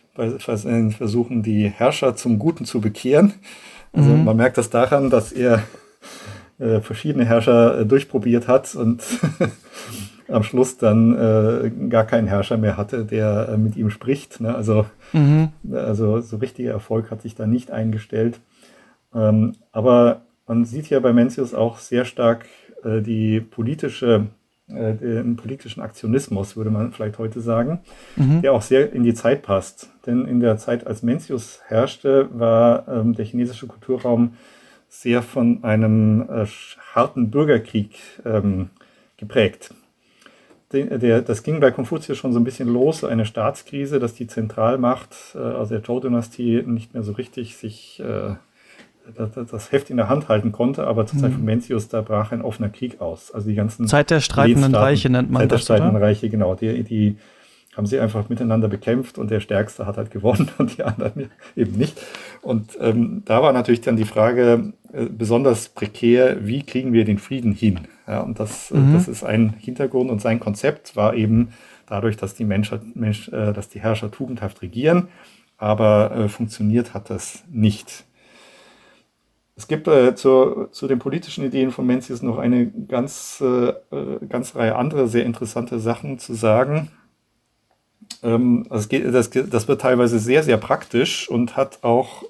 die Herrscher zum Guten zu bekehren. Also man merkt das daran, dass er verschiedene Herrscher durchprobiert hat und am Schluss dann gar keinen Herrscher mehr hatte, der mit ihm spricht. Ne? Also so richtiger Erfolg hat sich da nicht eingestellt. Aber man sieht ja bei Mencius auch sehr stark den politischen Aktionismus, würde man vielleicht heute sagen, der auch sehr in die Zeit passt. Denn in der Zeit, als Mencius herrschte, war der chinesische Kulturraum sehr von einem harten Bürgerkrieg geprägt. Das ging bei Konfuzius schon so ein bisschen los, eine Staatskrise, dass die Zentralmacht aus der Zhou-Dynastie nicht mehr so richtig sich das Heft in der Hand halten konnte, aber zur Zeit von Mencius, da brach ein offener Krieg aus. Also die ganzen Zeit der streitenden Reiche nennt man das, Zeit der streitenden Reiche, genau. Die haben sie einfach miteinander bekämpft und der Stärkste hat halt gewonnen und die anderen eben nicht. Und da war natürlich dann die Frage besonders prekär, wie kriegen wir den Frieden hin? Ja, und das ist ein Hintergrund und sein Konzept war eben dadurch, dass die Herrscher tugendhaft regieren, aber funktioniert hat das nicht. Es gibt zu den politischen Ideen von Mencius noch eine ganz Reihe andere sehr interessante Sachen zu sagen. Das wird teilweise sehr, sehr praktisch und hat auch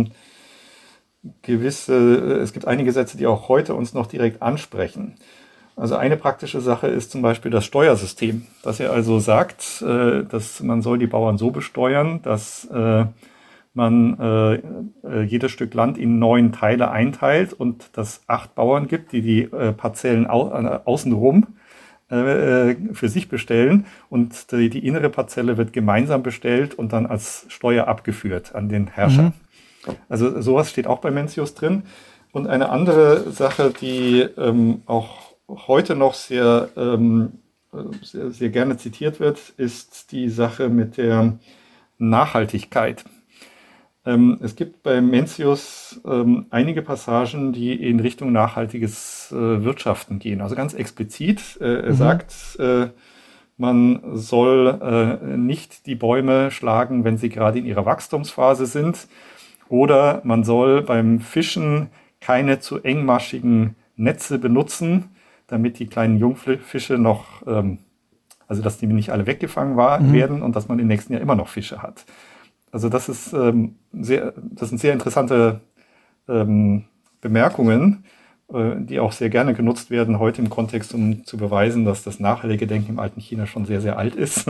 es gibt einige Sätze, die auch heute uns noch direkt ansprechen. Also eine praktische Sache ist zum Beispiel das Steuersystem, dass er also sagt, dass man soll die Bauern so besteuern, dass man jedes Stück Land in 9 Teile einteilt und dass 8 Bauern gibt, die Parzellen außenrum für sich bestellen und die innere Parzelle wird gemeinsam bestellt und dann als Steuer abgeführt an den Herrscher. Also sowas steht auch bei Mencius drin. Und eine andere Sache, die auch heute noch sehr, sehr gerne zitiert wird, ist die Sache mit der Nachhaltigkeit. Es gibt bei Mencius einige Passagen, die in Richtung nachhaltiges Wirtschaften gehen. Also ganz explizit, er sagt, man soll nicht die Bäume schlagen, wenn sie gerade in ihrer Wachstumsphase sind. Oder man soll beim Fischen keine zu engmaschigen Netze benutzen, damit die kleinen Jungfische noch, also dass die nicht alle weggefangen werden und dass man im nächsten Jahr immer noch Fische hat. Also das sind sehr interessante Bemerkungen, die auch sehr gerne genutzt werden heute im Kontext, um zu beweisen, dass das nachhaltige Denken im alten China schon sehr, sehr alt ist.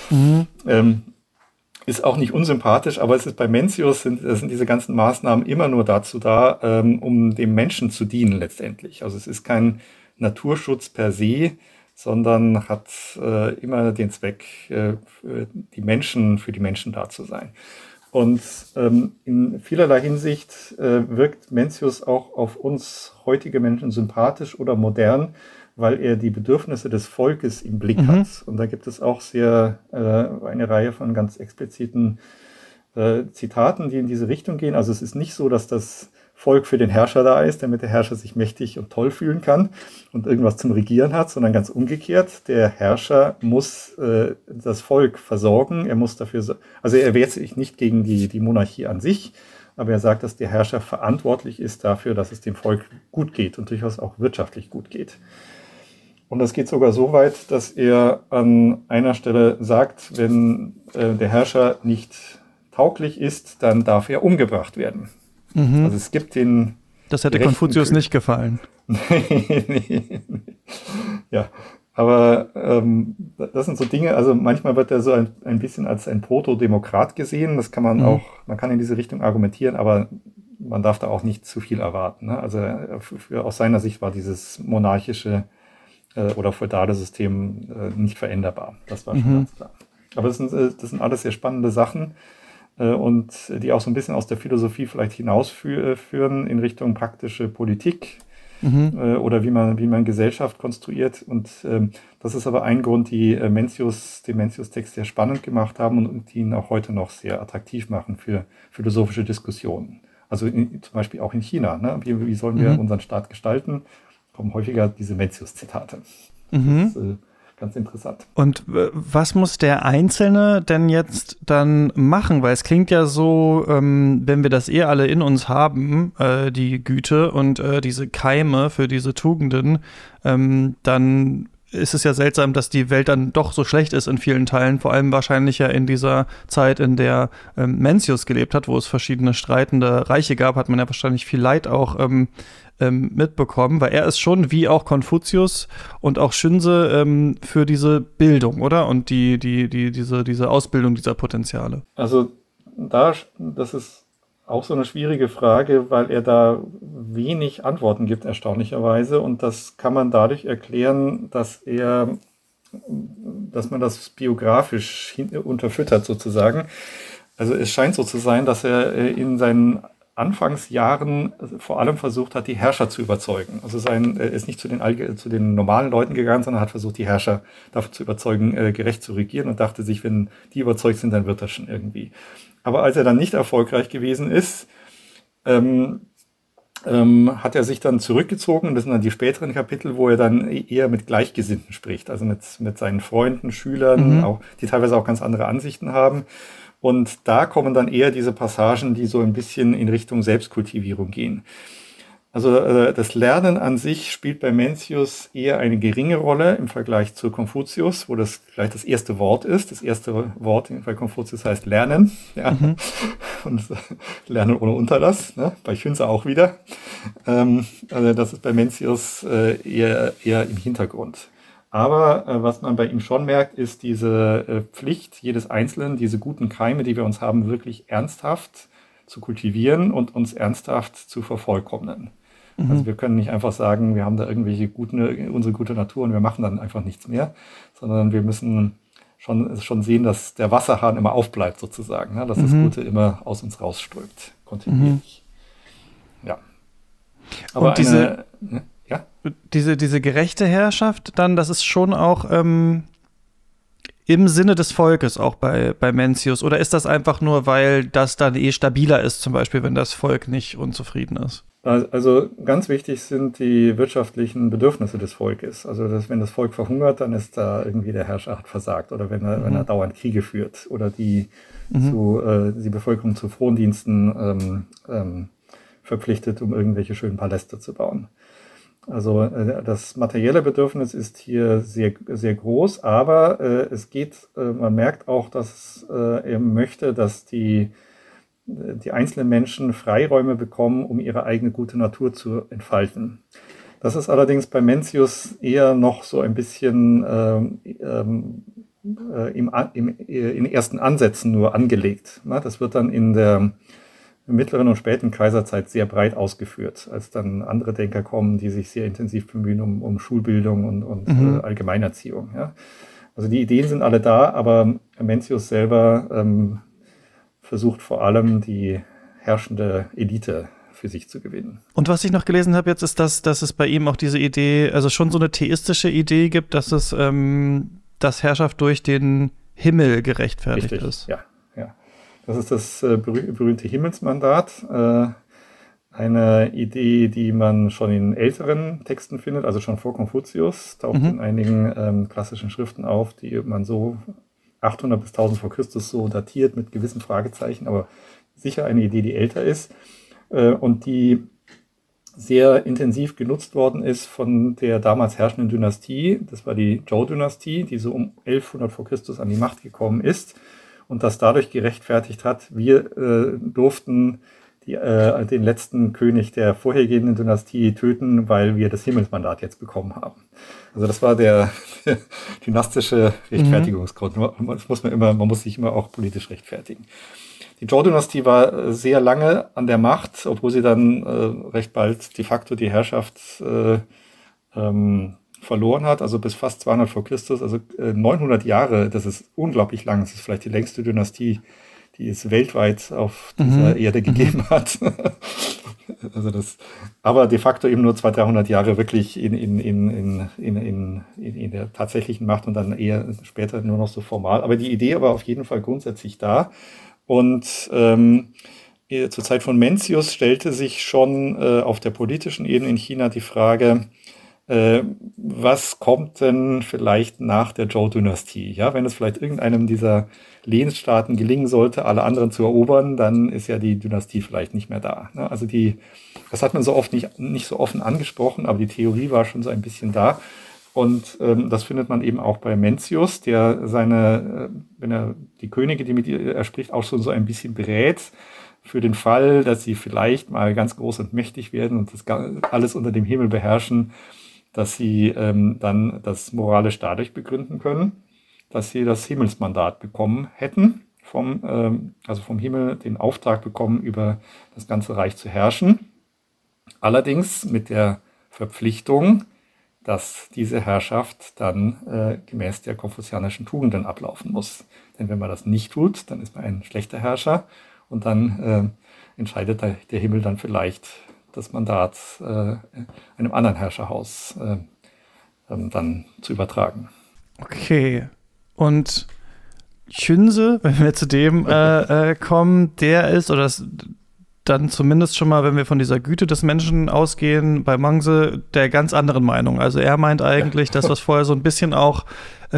Ist auch nicht unsympathisch, aber es ist bei Mencius sind diese ganzen Maßnahmen immer nur dazu da, um dem Menschen zu dienen letztendlich. Also es ist kein Naturschutz per se, sondern hat immer den Zweck, für die Menschen da zu sein. Und in vielerlei Hinsicht wirkt Mencius auch auf uns heutige Menschen sympathisch oder modern, weil er die Bedürfnisse des Volkes im Blick hat. Und da gibt es auch eine Reihe von ganz expliziten Zitaten, die in diese Richtung gehen. Also es ist nicht so, dass das Volk für den Herrscher da ist, damit der Herrscher sich mächtig und toll fühlen kann und irgendwas zum Regieren hat, sondern ganz umgekehrt. Der Herrscher muss das Volk versorgen. Er muss dafür, also er wehrt sich nicht gegen die Monarchie an sich, aber er sagt, dass der Herrscher verantwortlich ist dafür, dass es dem Volk gut geht und durchaus auch wirtschaftlich gut geht. Und das geht sogar so weit, dass er an einer Stelle sagt, wenn der Herrscher nicht tauglich ist, dann darf er umgebracht werden. Also es gibt Das hätte Konfuzius nicht gefallen. Nee. Ja, aber das sind so Dinge, also manchmal wird er so ein bisschen als ein Protodemokrat gesehen. Das kann man auch, man kann in diese Richtung argumentieren, aber man darf da auch nicht zu viel erwarten. Ne? Also aus seiner Sicht war dieses monarchische oder feudale System nicht veränderbar. Das war schon ganz klar. Aber das sind alles sehr spannende Sachen und die auch so ein bisschen aus der Philosophie vielleicht hinausführen in Richtung praktische Politik. oder wie man Gesellschaft konstruiert. Und das ist aber ein Grund, die den Mencius-Text sehr spannend gemacht haben und die ihn auch heute noch sehr attraktiv machen für philosophische Diskussionen. Also zum Beispiel auch in China. Ne? Wie sollen wir unseren Staat gestalten? Kommen häufiger diese Mencius-Zitate. Das ist ganz interessant. Und was muss der Einzelne denn jetzt dann machen? Weil es klingt ja so, wenn wir das alle in uns haben, die Güte und diese Keime für diese Tugenden, dann ist es ja seltsam, dass die Welt dann doch so schlecht ist in vielen Teilen, vor allem wahrscheinlich ja in dieser Zeit, in der Mencius gelebt hat, wo es verschiedene streitende Reiche gab, hat man ja wahrscheinlich viel Leid auch mitbekommen, weil er ist schon wie auch Konfuzius und auch Xunzi für diese Bildung, oder? Und diese Ausbildung dieser Potenziale. Also das ist auch so eine schwierige Frage, weil er da wenig Antworten gibt, erstaunlicherweise. Und das kann man dadurch erklären, dass man das biografisch unterfüttert sozusagen. Also es scheint so zu sein, dass er in seinen Anfangsjahren vor allem versucht hat, die Herrscher zu überzeugen. Also er ist nicht zu den normalen Leuten gegangen, sondern hat versucht, die Herrscher dafür zu überzeugen, gerecht zu regieren und dachte sich, wenn die überzeugt sind, dann wird das schon irgendwie. Aber als er dann nicht erfolgreich gewesen ist, hat er sich dann zurückgezogen. Das sind dann die späteren Kapitel, wo er dann eher mit Gleichgesinnten spricht, also mit seinen Freunden, Schülern, auch, die teilweise auch ganz andere Ansichten haben. Und da kommen dann eher diese Passagen, die so ein bisschen in Richtung Selbstkultivierung gehen. Also das Lernen an sich spielt bei Mencius eher eine geringe Rolle im Vergleich zu Konfuzius, wo das gleich das erste Wort ist. Das erste Wort bei Konfuzius heißt Lernen. Ja. Und Lernen ohne Unterlass, ne? Bei Xunzi auch wieder. Also das ist bei Mencius eher im Hintergrund. Aber was man bei ihm schon merkt, ist diese Pflicht jedes Einzelnen, diese guten Keime, die wir uns haben, wirklich ernsthaft zu kultivieren und uns ernsthaft zu vervollkommnen. Also wir können nicht einfach sagen, wir haben da unsere gute Natur und wir machen dann einfach nichts mehr, sondern wir müssen schon sehen, dass der Wasserhahn immer aufbleibt sozusagen, ne? Dass das Gute immer aus uns rausströmt, kontinuierlich. Ja. Aber und diese gerechte Herrschaft dann, das ist schon auch im Sinne des Volkes auch bei Mencius, oder ist das einfach nur, weil das dann stabiler ist, zum Beispiel, wenn das Volk nicht unzufrieden ist? Also ganz wichtig sind die wirtschaftlichen Bedürfnisse des Volkes. Also wenn das Volk verhungert, dann ist da irgendwie der Herrscher hat versagt, oder wenn er dauernd Kriege führt oder die Bevölkerung zu Frondiensten verpflichtet, um irgendwelche schönen Paläste zu bauen. Also das materielle Bedürfnis ist hier sehr, sehr groß, aber man merkt auch, dass er möchte, dass die einzelnen Menschen Freiräume bekommen, um ihre eigene gute Natur zu entfalten. Das ist allerdings bei Mencius eher noch so ein bisschen in ersten Ansätzen nur angelegt. Das wird dann in der mittleren und späten Kaiserzeit sehr breit ausgeführt, als dann andere Denker kommen, die sich sehr intensiv bemühen um Schulbildung und Allgemeinerziehung. Ja. Also die Ideen sind alle da, aber Mencius selber versucht vor allem die herrschende Elite für sich zu gewinnen. Und was ich noch gelesen habe jetzt, ist, dass es bei ihm auch diese Idee, also schon so eine theistische Idee gibt, dass dass Herrschaft durch den Himmel gerechtfertigt ist. Ja. Das ist das berühmte Himmelsmandat, eine Idee, die man schon in älteren Texten findet, also schon vor Konfuzius, taucht in einigen klassischen Schriften auf, die man so 800 bis 1000 vor Christus so datiert mit gewissen Fragezeichen, aber sicher eine Idee, die älter ist und die sehr intensiv genutzt worden ist von der damals herrschenden Dynastie. Das war die Zhou-Dynastie, die so um 1100 vor Christus an die Macht gekommen ist. Und das dadurch gerechtfertigt hat, wir durften den letzten König der vorhergehenden Dynastie töten, weil wir das Himmelsmandat jetzt bekommen haben. Also das war der dynastische Rechtfertigungsgrund. Man muss sich immer auch politisch rechtfertigen. Die Zhou-Dynastie war sehr lange an der Macht, obwohl sie dann recht bald de facto die Herrschaft verloren hat, also bis fast 200 vor Christus, also 900 Jahre, das ist unglaublich lang, das ist vielleicht die längste Dynastie, die es weltweit auf dieser Erde gegeben hat. Also aber de facto eben nur 200, 300 Jahre wirklich in der tatsächlichen Macht und dann eher später nur noch so formal. Aber die Idee war auf jeden Fall grundsätzlich da. Und zur Zeit von Mencius stellte sich schon auf der politischen Ebene in China die Frage, was kommt denn vielleicht nach der Zhou-Dynastie? Ja, wenn es vielleicht irgendeinem dieser Lehnsstaaten gelingen sollte, alle anderen zu erobern, dann ist ja die Dynastie vielleicht nicht mehr da. Ne? Also das hat man so oft nicht so offen angesprochen, aber die Theorie war schon so ein bisschen da. Und das findet man eben auch bei Mencius, der wenn er die Könige, die mit ihr er spricht, auch schon so ein bisschen berät für den Fall, dass sie vielleicht mal ganz groß und mächtig werden und das alles unter dem Himmel beherrschen, dass sie dann das moralisch dadurch begründen können, dass sie das Himmelsmandat bekommen hätten, also vom Himmel den Auftrag bekommen, über das ganze Reich zu herrschen. Allerdings mit der Verpflichtung, dass diese Herrschaft dann gemäß der konfuzianischen Tugenden ablaufen muss. Denn wenn man das nicht tut, dann ist man ein schlechter Herrscher und dann entscheidet der Himmel dann vielleicht das Mandat einem anderen Herrscherhaus dann zu übertragen. Okay, und Xunzi, wenn wir zu dem kommen, der ist, oder dann zumindest schon mal, wenn wir von dieser Güte des Menschen ausgehen, bei Mengzi der ganz anderen Meinung. Also er meint eigentlich, dass was vorher so ein bisschen auch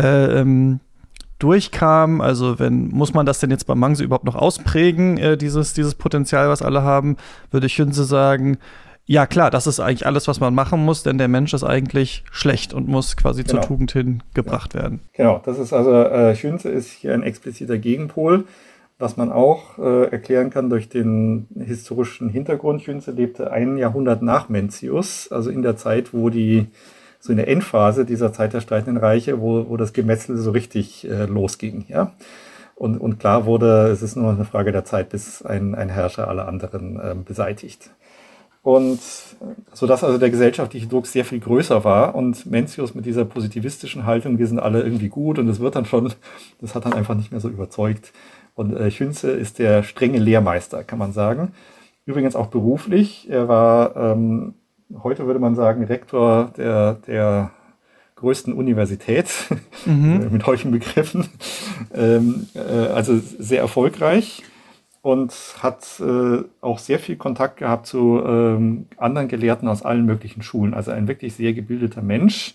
durchkam, also muss man das denn jetzt bei Mengzi überhaupt noch ausprägen, dieses Potenzial, was alle haben, würde Xunzi sagen, ja klar, das ist eigentlich alles, was man machen muss, denn der Mensch ist eigentlich schlecht und muss quasi zur Tugend hingebracht werden. Genau, das ist also, Xunzi ist hier ein expliziter Gegenpol, was man auch erklären kann durch den historischen Hintergrund. Xunzi lebte 1 Jahrhundert nach Mencius, also in der Zeit, so in der Endphase dieser Zeit der streitenden Reiche, wo das Gemetzel so richtig losging, ja. Und klar wurde, es ist nur eine Frage der Zeit, bis ein Herrscher alle anderen beseitigt. Und sodass also der gesellschaftliche Druck sehr viel größer war und Mencius mit dieser positivistischen Haltung, wir sind alle irgendwie gut und es wird dann schon, das hat dann einfach nicht mehr so überzeugt. Und Xunzi ist der strenge Lehrmeister, kann man sagen. Übrigens auch beruflich. Er war heute würde man sagen, Rektor der größten Universität, mit solchen Begriffen, also sehr erfolgreich und hat auch sehr viel Kontakt gehabt zu anderen Gelehrten aus allen möglichen Schulen, also ein wirklich sehr gebildeter Mensch.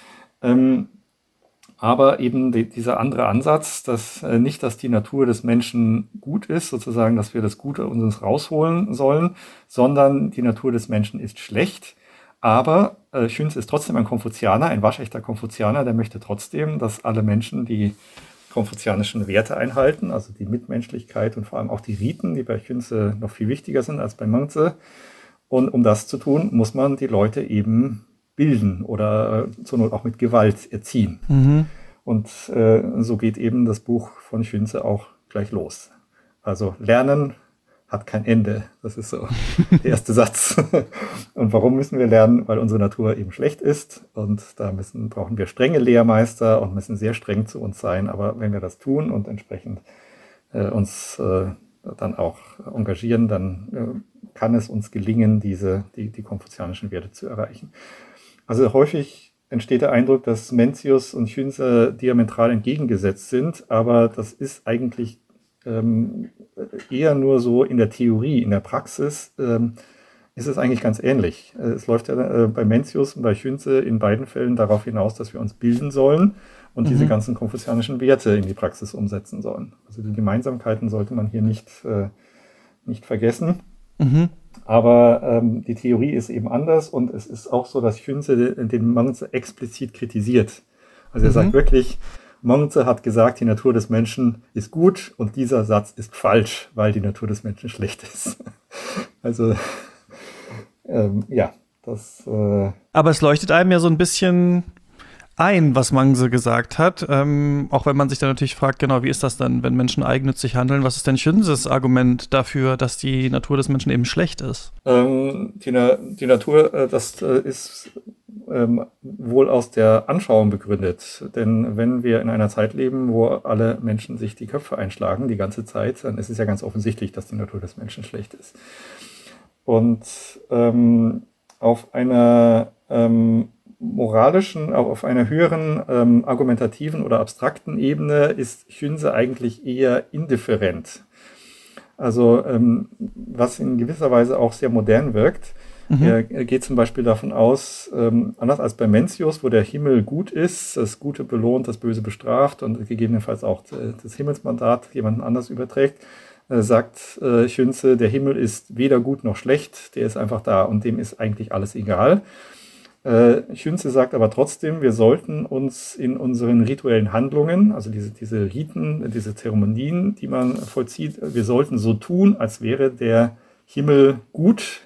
Aber eben dieser andere Ansatz, dass nicht, dass die Natur des Menschen gut ist, sozusagen, dass wir das Gute uns rausholen sollen, sondern die Natur des Menschen ist schlecht. Aber Xunzi ist trotzdem ein Konfuzianer, ein waschechter Konfuzianer, der möchte trotzdem, dass alle Menschen die konfuzianischen Werte einhalten, also die Mitmenschlichkeit und vor allem auch die Riten, die bei Xunzi noch viel wichtiger sind als bei Mengzi. Und um das zu tun, muss man die Leute eben bilden oder zur Not auch mit Gewalt erziehen. Und so geht eben das Buch von Xunzi auch gleich los. Also Lernen hat kein Ende. Das ist so der erste Satz. Und warum müssen wir lernen? Weil unsere Natur eben schlecht ist und da brauchen wir strenge Lehrmeister und müssen sehr streng zu uns sein. Aber wenn wir das tun und entsprechend uns dann auch engagieren, dann kann es uns gelingen, die konfuzianischen Werte zu erreichen. Also häufig entsteht der Eindruck, dass Mencius und Xunzi diametral entgegengesetzt sind, aber das ist eigentlich eher nur so in der Theorie. In der Praxis ist es eigentlich ganz ähnlich. Es läuft ja bei Mencius und bei Xunzi in beiden Fällen darauf hinaus, dass wir uns bilden sollen und diese ganzen konfuzianischen Werte in die Praxis umsetzen sollen. Also die Gemeinsamkeiten sollte man hier nicht vergessen. Aber die Theorie ist eben anders und es ist auch so, dass Xunzi den Mengzi explizit kritisiert. Also er sagt wirklich, Mengzi hat gesagt, die Natur des Menschen ist gut und dieser Satz ist falsch, weil die Natur des Menschen schlecht ist. Also das... Aber es leuchtet einem ja so ein bisschen ein, was Mengzi gesagt hat, auch wenn man sich dann natürlich fragt, genau, wie ist das dann, wenn Menschen eigennützig handeln? Was ist denn Xunzis Argument dafür, dass die Natur des Menschen eben schlecht ist? Die Natur, das ist wohl aus der Anschauung begründet. Denn wenn wir in einer Zeit leben, wo alle Menschen sich die Köpfe einschlagen die ganze Zeit, dann ist es ja ganz offensichtlich, dass die Natur des Menschen schlecht ist. Und auf einer moralischen, auch auf einer höheren argumentativen oder abstrakten Ebene ist Chünse eigentlich eher indifferent. Also was in gewisser Weise auch sehr modern wirkt. Er geht zum Beispiel davon aus, anders als bei Mencius, wo der Himmel gut ist, das Gute belohnt, das Böse bestraft und gegebenenfalls auch das Himmelsmandat jemandem anders überträgt, sagt Chünze, der Himmel ist weder gut noch schlecht, der ist einfach da und dem ist eigentlich alles egal. Chünze sagt aber trotzdem, wir sollten uns in unseren rituellen Handlungen, also diese Riten, diese Zeremonien, die man vollzieht, wir sollten so tun, als wäre der Himmel gut,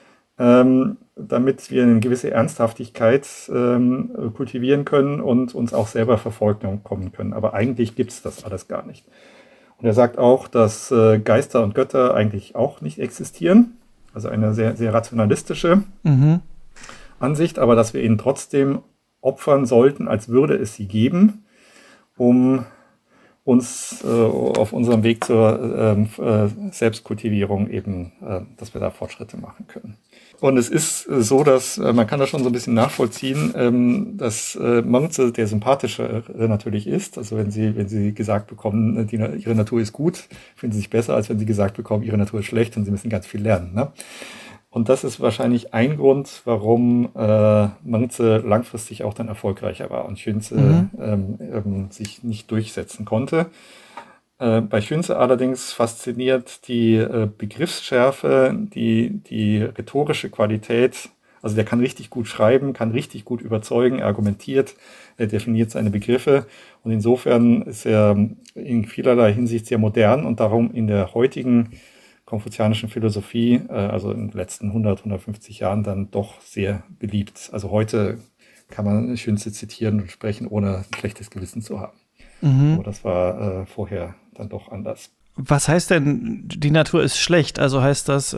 damit wir eine gewisse Ernsthaftigkeit kultivieren können und uns auch selber verfolgen kommen können. Aber eigentlich gibt es das alles gar nicht. Und er sagt auch, dass Geister und Götter eigentlich auch nicht existieren. Also eine sehr, sehr rationalistische Ansicht, aber dass wir ihnen trotzdem opfern sollten, als würde es sie geben, um uns auf unserem Weg zur Selbstkultivierung eben, dass wir da Fortschritte machen können. Und es ist so, dass man kann das schon so ein bisschen nachvollziehen, dass Mengzi der sympathischere natürlich ist. Also wenn sie gesagt bekommen, ihre Natur ist gut, finden sie sich besser, als wenn sie gesagt bekommen, ihre Natur ist schlecht und sie müssen ganz viel lernen. Ne? Und das ist wahrscheinlich ein Grund, warum Mengzi langfristig auch dann erfolgreicher war und Chünze sich nicht durchsetzen konnte. Bei Chünze allerdings fasziniert die Begriffsschärfe, die rhetorische Qualität. Also der kann richtig gut schreiben, kann richtig gut überzeugen, argumentiert, er definiert seine Begriffe. Und insofern ist er in vielerlei Hinsicht sehr modern und darum in der heutigen konfuzianischen Philosophie, also in den letzten 100, 150 Jahren dann doch sehr beliebt. Also heute kann man Chünze zitieren und sprechen, ohne ein schlechtes Gewissen zu haben. Aber das war vorher dann doch anders. Was heißt denn, die Natur ist schlecht? Also heißt das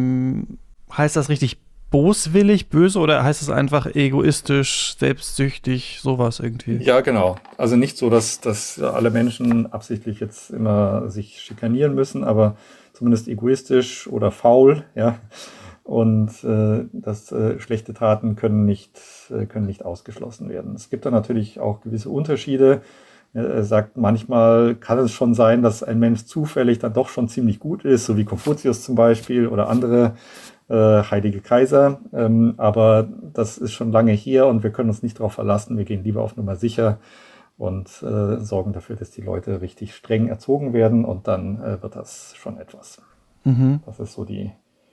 richtig boswillig, böse oder heißt es einfach egoistisch, selbstsüchtig, sowas irgendwie? Ja, genau. Also nicht so, dass alle Menschen absichtlich jetzt immer sich schikanieren müssen, aber zumindest egoistisch oder faul, ja. Und dass schlechte Taten können nicht ausgeschlossen werden. Es gibt da natürlich auch gewisse Unterschiede. Er sagt, manchmal kann es schon sein, dass ein Mensch zufällig dann doch schon ziemlich gut ist, so wie Konfuzius zum Beispiel oder andere heilige Kaiser. Aber das ist schon lange her und wir können uns nicht darauf verlassen. Wir gehen lieber auf Nummer sicher und sorgen dafür, dass die Leute richtig streng erzogen werden und dann wird das schon etwas. Das ist so die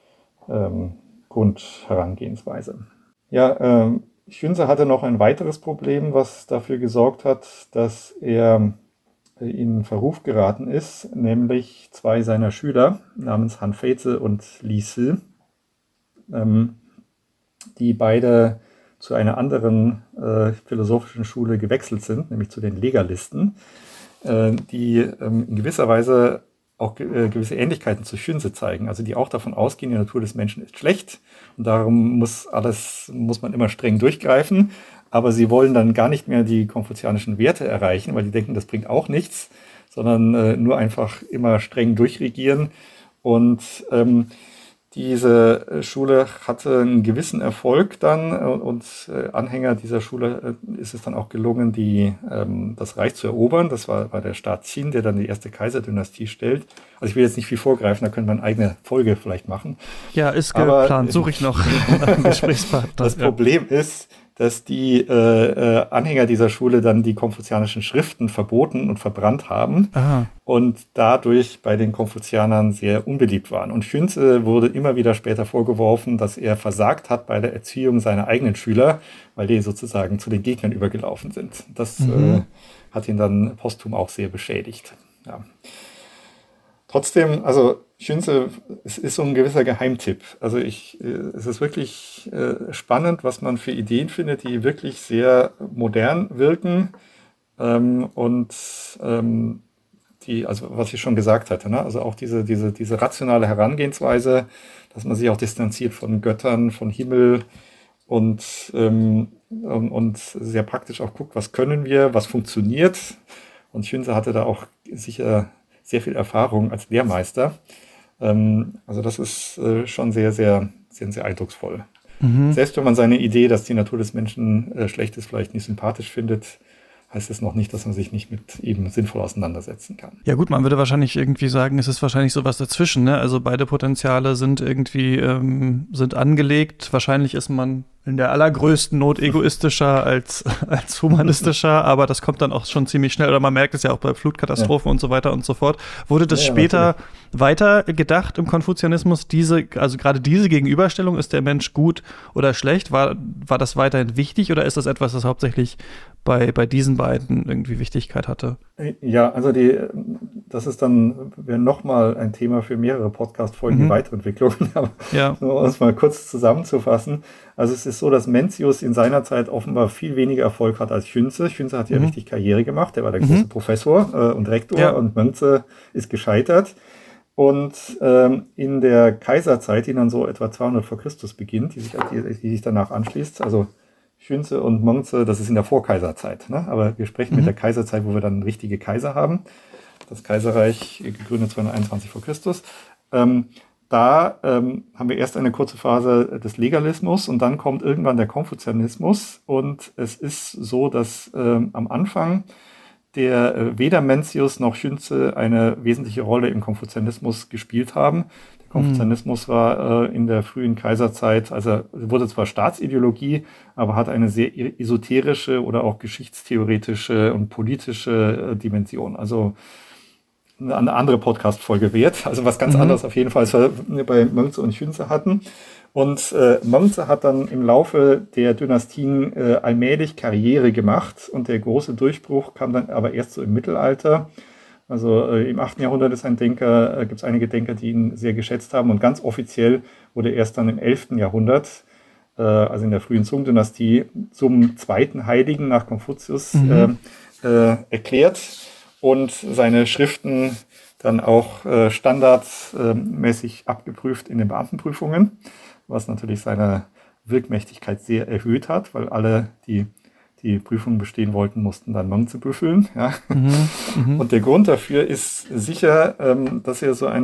Grundherangehensweise. Ja, Chünze hatte noch ein weiteres Problem, was dafür gesorgt hat, dass er in Verruf geraten ist, nämlich zwei seiner Schüler namens Han Feizi und Li Si, die beide zu einer anderen philosophischen Schule gewechselt sind, nämlich zu den Legalisten, die in gewisser Weise auch gewisse Ähnlichkeiten zu Chünze zeigen, also die auch davon ausgehen, die Natur des Menschen ist schlecht und darum muss man immer streng durchgreifen, aber sie wollen dann gar nicht mehr die konfuzianischen Werte erreichen, weil die denken, das bringt auch nichts, sondern nur einfach immer streng durchregieren und diese Schule hatte einen gewissen Erfolg dann und Anhänger dieser Schule ist es dann auch gelungen, das Reich zu erobern. Das war der Staat Qin, der dann die erste Kaiserdynastie stellt. Also ich will jetzt nicht viel vorgreifen, da können wir eine eigene Folge vielleicht machen. Ja, ist geplant, suche ich noch einen Gesprächspartner. Das Problem ist, dass die Anhänger dieser Schule dann die konfuzianischen Schriften verboten und verbrannt haben und dadurch bei den Konfuzianern sehr unbeliebt waren. Und Chünze wurde immer wieder später vorgeworfen, dass er versagt hat bei der Erziehung seiner eigenen Schüler, weil die sozusagen zu den Gegnern übergelaufen sind. Das hat ihn dann posthum auch sehr beschädigt. Ja. Trotzdem, also Chünze, es ist so ein gewisser Geheimtipp. Also es ist wirklich spannend, was man für Ideen findet, die wirklich sehr modern wirken also was ich schon gesagt hatte, ne? Also auch diese rationale Herangehensweise, dass man sich auch distanziert von Göttern, von Himmel und sehr praktisch auch guckt, was können wir, was funktioniert. Und Chünze hatte da auch sicher sehr viel Erfahrung als Lehrmeister. Also das ist schon sehr, sehr, sehr, sehr eindrucksvoll. Selbst wenn man seine Idee, dass die Natur des Menschen schlecht ist, vielleicht nicht sympathisch findet, heißt es noch nicht, dass man sich nicht mit ihm sinnvoll auseinandersetzen kann. Ja gut, man würde wahrscheinlich irgendwie sagen, es ist wahrscheinlich sowas dazwischen, ne? Also beide Potenziale sind irgendwie sind angelegt. Wahrscheinlich ist man in der allergrößten Not egoistischer als humanistischer, aber das kommt dann auch schon ziemlich schnell. Oder man merkt es ja auch bei Flutkatastrophen und so weiter und so fort. Wurde das später weiter gedacht im Konfuzianismus? Also gerade diese Gegenüberstellung, ist der Mensch gut oder schlecht? War das weiterhin wichtig oder ist das etwas, das hauptsächlich bei diesen beiden irgendwie Wichtigkeit hatte? Ja, also das ist dann nochmal ein Thema für mehrere Podcast-Folgen, die Weiterentwicklung. Aber um es mal kurz zusammenzufassen. Also es ist so, dass Mencius in seiner Zeit offenbar viel weniger Erfolg hat als Xunzi. Xunzi hat ja richtig Karriere gemacht, der war der große Professor und Rektor und Mengzi ist gescheitert. Und in der Kaiserzeit, die dann so etwa 200 vor Christus beginnt, die sich danach anschließt, also Xunzi und Mengzi, das ist in der Vorkaiserzeit, ne? Aber wir sprechen mit der Kaiserzeit, wo wir dann richtige Kaiser haben. Das Kaiserreich gegründet 221 vor Christus. Da haben wir erst eine kurze Phase des Legalismus und dann kommt irgendwann der Konfuzianismus. Und es ist so, dass am Anfang weder Mencius noch Xunzi eine wesentliche Rolle im Konfuzianismus gespielt haben. Der Konfuzianismus war in der frühen Kaiserzeit, also wurde zwar Staatsideologie, aber hat eine sehr esoterische oder auch geschichtstheoretische und politische Dimension. Also eine andere Podcast-Folge wert. Also was ganz anderes auf jeden Fall, als wir bei Mengzi und Xunzi hatten. Und Mengzi hat dann im Laufe der Dynastien allmählich Karriere gemacht und der große Durchbruch kam dann aber erst so im Mittelalter. Also im 8. Jahrhundert ist gibt es einige Denker, die ihn sehr geschätzt haben und ganz offiziell wurde erst dann im 11. Jahrhundert, also in der frühen Sung-Dynastie, zum zweiten Heiligen nach Konfuzius erklärt. Und seine Schriften dann auch standardmäßig abgeprüft in den Beamtenprüfungen, was natürlich seine Wirkmächtigkeit sehr erhöht hat, weil alle, die die Prüfungen bestehen wollten, mussten dann Mengzi befüllen. Ja. Und der Grund dafür ist sicher, dass er so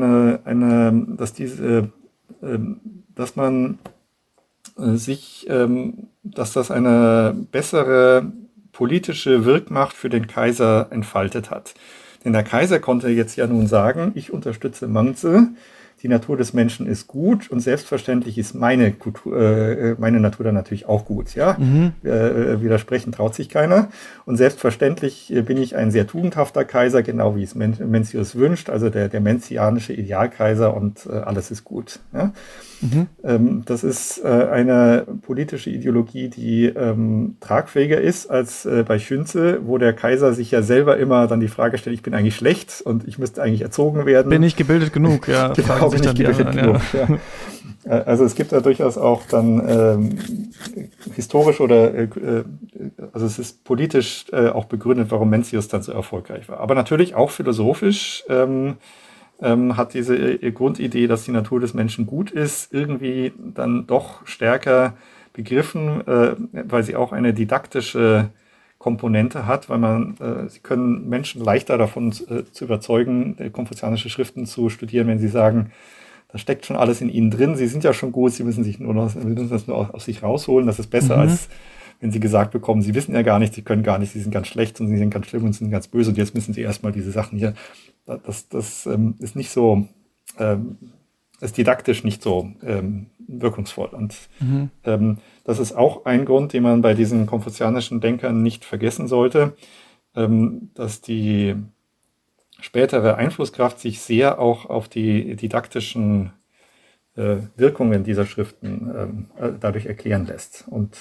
dass das eine bessere politische Wirkmacht für den Kaiser entfaltet hat. Denn der Kaiser konnte jetzt ja nun sagen, ich unterstütze Mengzi, die Natur des Menschen ist gut und selbstverständlich ist meine Natur dann natürlich auch gut. Ja? Widersprechen traut sich keiner. Und selbstverständlich bin ich ein sehr tugendhafter Kaiser, genau wie es Mencius wünscht, also der menzianische Idealkaiser und alles ist gut. Ja? Das ist eine politische Ideologie, die tragfähiger ist als bei Xunzi, wo der Kaiser sich ja selber immer dann die Frage stellt, ich bin eigentlich schlecht und ich müsste eigentlich erzogen werden. Bin ich gebildet genug? Ja, genau, bin ich gebildet genug. Ja. Also es gibt da durchaus auch dann historisch also es ist politisch auch begründet, warum Mencius dann so erfolgreich war. Aber natürlich auch philosophisch hat diese Grundidee, dass die Natur des Menschen gut ist, irgendwie dann doch stärker begriffen, weil sie auch eine didaktische Komponente hat, weil sie können Menschen leichter davon zu überzeugen, konfuzianische Schriften zu studieren, wenn sie sagen, da steckt schon alles in ihnen drin, sie sind ja schon gut, sie müssen das nur aus sich rausholen, das ist besser als wenn sie gesagt bekommen, sie wissen ja gar nicht, sie können gar nicht, sie sind ganz schlecht und sie sind ganz schlimm und sind ganz böse und jetzt müssen sie erstmal diese Sachen hier, das ist nicht so, ist didaktisch nicht so wirkungsvoll. Und das ist auch ein Grund, den man bei diesen konfuzianischen Denkern nicht vergessen sollte, dass die spätere Einflusskraft sich sehr auch auf die didaktischen Wirkungen dieser Schriften dadurch erklären lässt. Und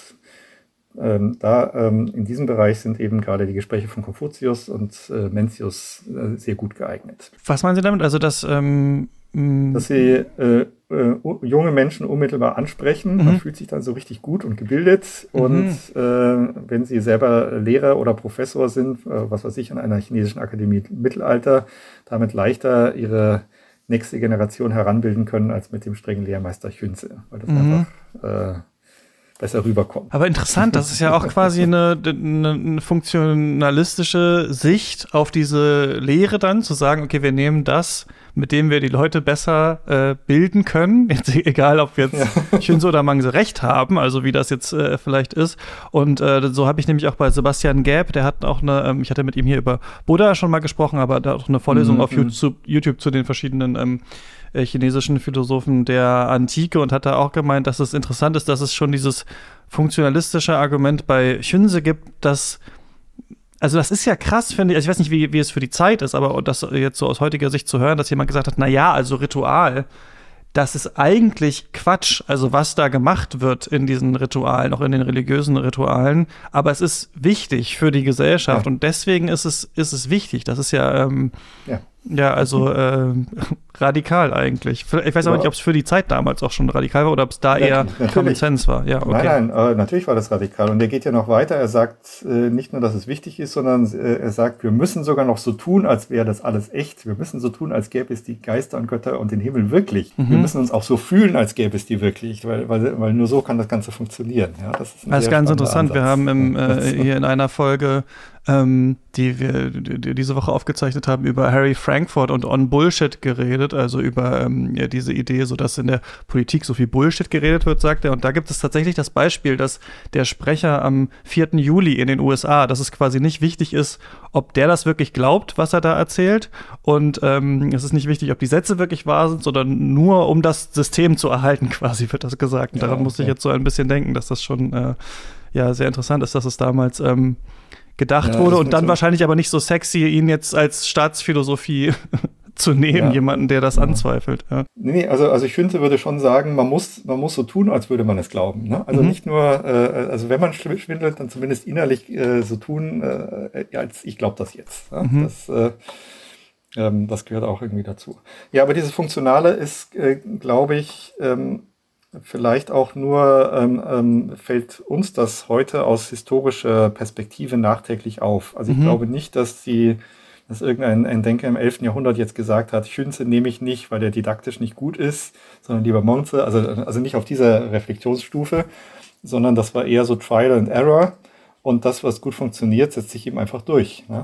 in diesem Bereich sind eben gerade die Gespräche von Konfuzius und Mencius sehr gut geeignet. Was meinen Sie damit? Also, dass sie junge Menschen unmittelbar ansprechen. Man fühlt sich dann so richtig gut und gebildet. Und wenn sie selber Lehrer oder Professor sind, was weiß ich, an einer chinesischen Akademie im Mittelalter, damit leichter ihre nächste Generation heranbilden können als mit dem strengen Lehrmeister Xunzi. Weil das einfach besser rüberkommt. Aber interessant, das ist ja auch quasi eine funktionalistische Sicht auf diese Lehre dann, zu sagen, okay, wir nehmen das, mit dem wir die Leute besser bilden können, jetzt, egal ob jetzt Xunzi oder Mangse recht haben, also wie das jetzt vielleicht ist. Und so habe ich nämlich auch bei Sebastian Gäb, der hat auch ich hatte mit ihm hier über Buddha schon mal gesprochen, aber da auch eine Vorlesung auf YouTube zu den verschiedenen chinesischen Philosophen der Antike und hat da auch gemeint, dass es interessant ist, dass es schon dieses funktionalistische Argument bei Xunzi gibt, also das ist ja krass, finde ich. Also ich weiß nicht, wie es für die Zeit ist, aber das jetzt so aus heutiger Sicht zu hören, dass jemand gesagt hat, also Ritual, das ist eigentlich Quatsch, also was da gemacht wird in diesen Ritualen, auch in den religiösen Ritualen, aber es ist wichtig für die Gesellschaft und deswegen ist es wichtig. Das ist radikal eigentlich. Ich weiß aber nicht, ob es für die Zeit damals auch schon radikal war oder ob es da eher Common Sense war. Ja, okay. Nein, natürlich war das radikal. Und er geht ja noch weiter. Er sagt nicht nur, dass es wichtig ist, sondern er sagt, wir müssen sogar noch so tun, als wäre das alles echt. Wir müssen so tun, als gäbe es die Geister und Götter und den Himmel wirklich. Wir müssen uns auch so fühlen, als gäbe es die wirklich, weil nur so kann das Ganze funktionieren. Ja, das ist ganz interessant. Ansatz. Wir haben hier in einer Folge, die wir diese Woche aufgezeichnet haben, über Harry Frankfurt und On Bullshit geredet, also über diese Idee, so dass in der Politik so viel Bullshit geredet wird, sagt er. Und da gibt es tatsächlich das Beispiel, dass der Sprecher am 4. Juli in den USA, dass es quasi nicht wichtig ist, ob der das wirklich glaubt, was er da erzählt. Und es ist nicht wichtig, ob die Sätze wirklich wahr sind, sondern nur um das System zu erhalten, quasi wird das gesagt. Und daran musste ich jetzt so ein bisschen denken, dass das schon sehr interessant ist, dass es damals gedacht wurde und dann wahrscheinlich aber nicht so sexy, ihn jetzt als Staatsphilosophie zu nehmen, jemanden, der das anzweifelt. Ja. Nee, also ich finde, würde schon sagen, man muss so tun, als würde man es glauben. Ne? Also nicht nur, also wenn man schwindelt, dann zumindest innerlich so tun, als ich glaube das jetzt. Ne? Das gehört auch irgendwie dazu. Ja, aber dieses Funktionale ist, glaube ich, vielleicht auch nur fällt uns das heute aus historischer Perspektive nachträglich auf. Also ich glaube nicht, dass irgendein Denker im 11. Jahrhundert jetzt gesagt hat, Xunzi nehme ich nicht, weil der didaktisch nicht gut ist, sondern lieber Mangse, also nicht auf dieser Reflexionsstufe, sondern das war eher so Trial and Error und das, was gut funktioniert, setzt sich eben einfach durch. Ne?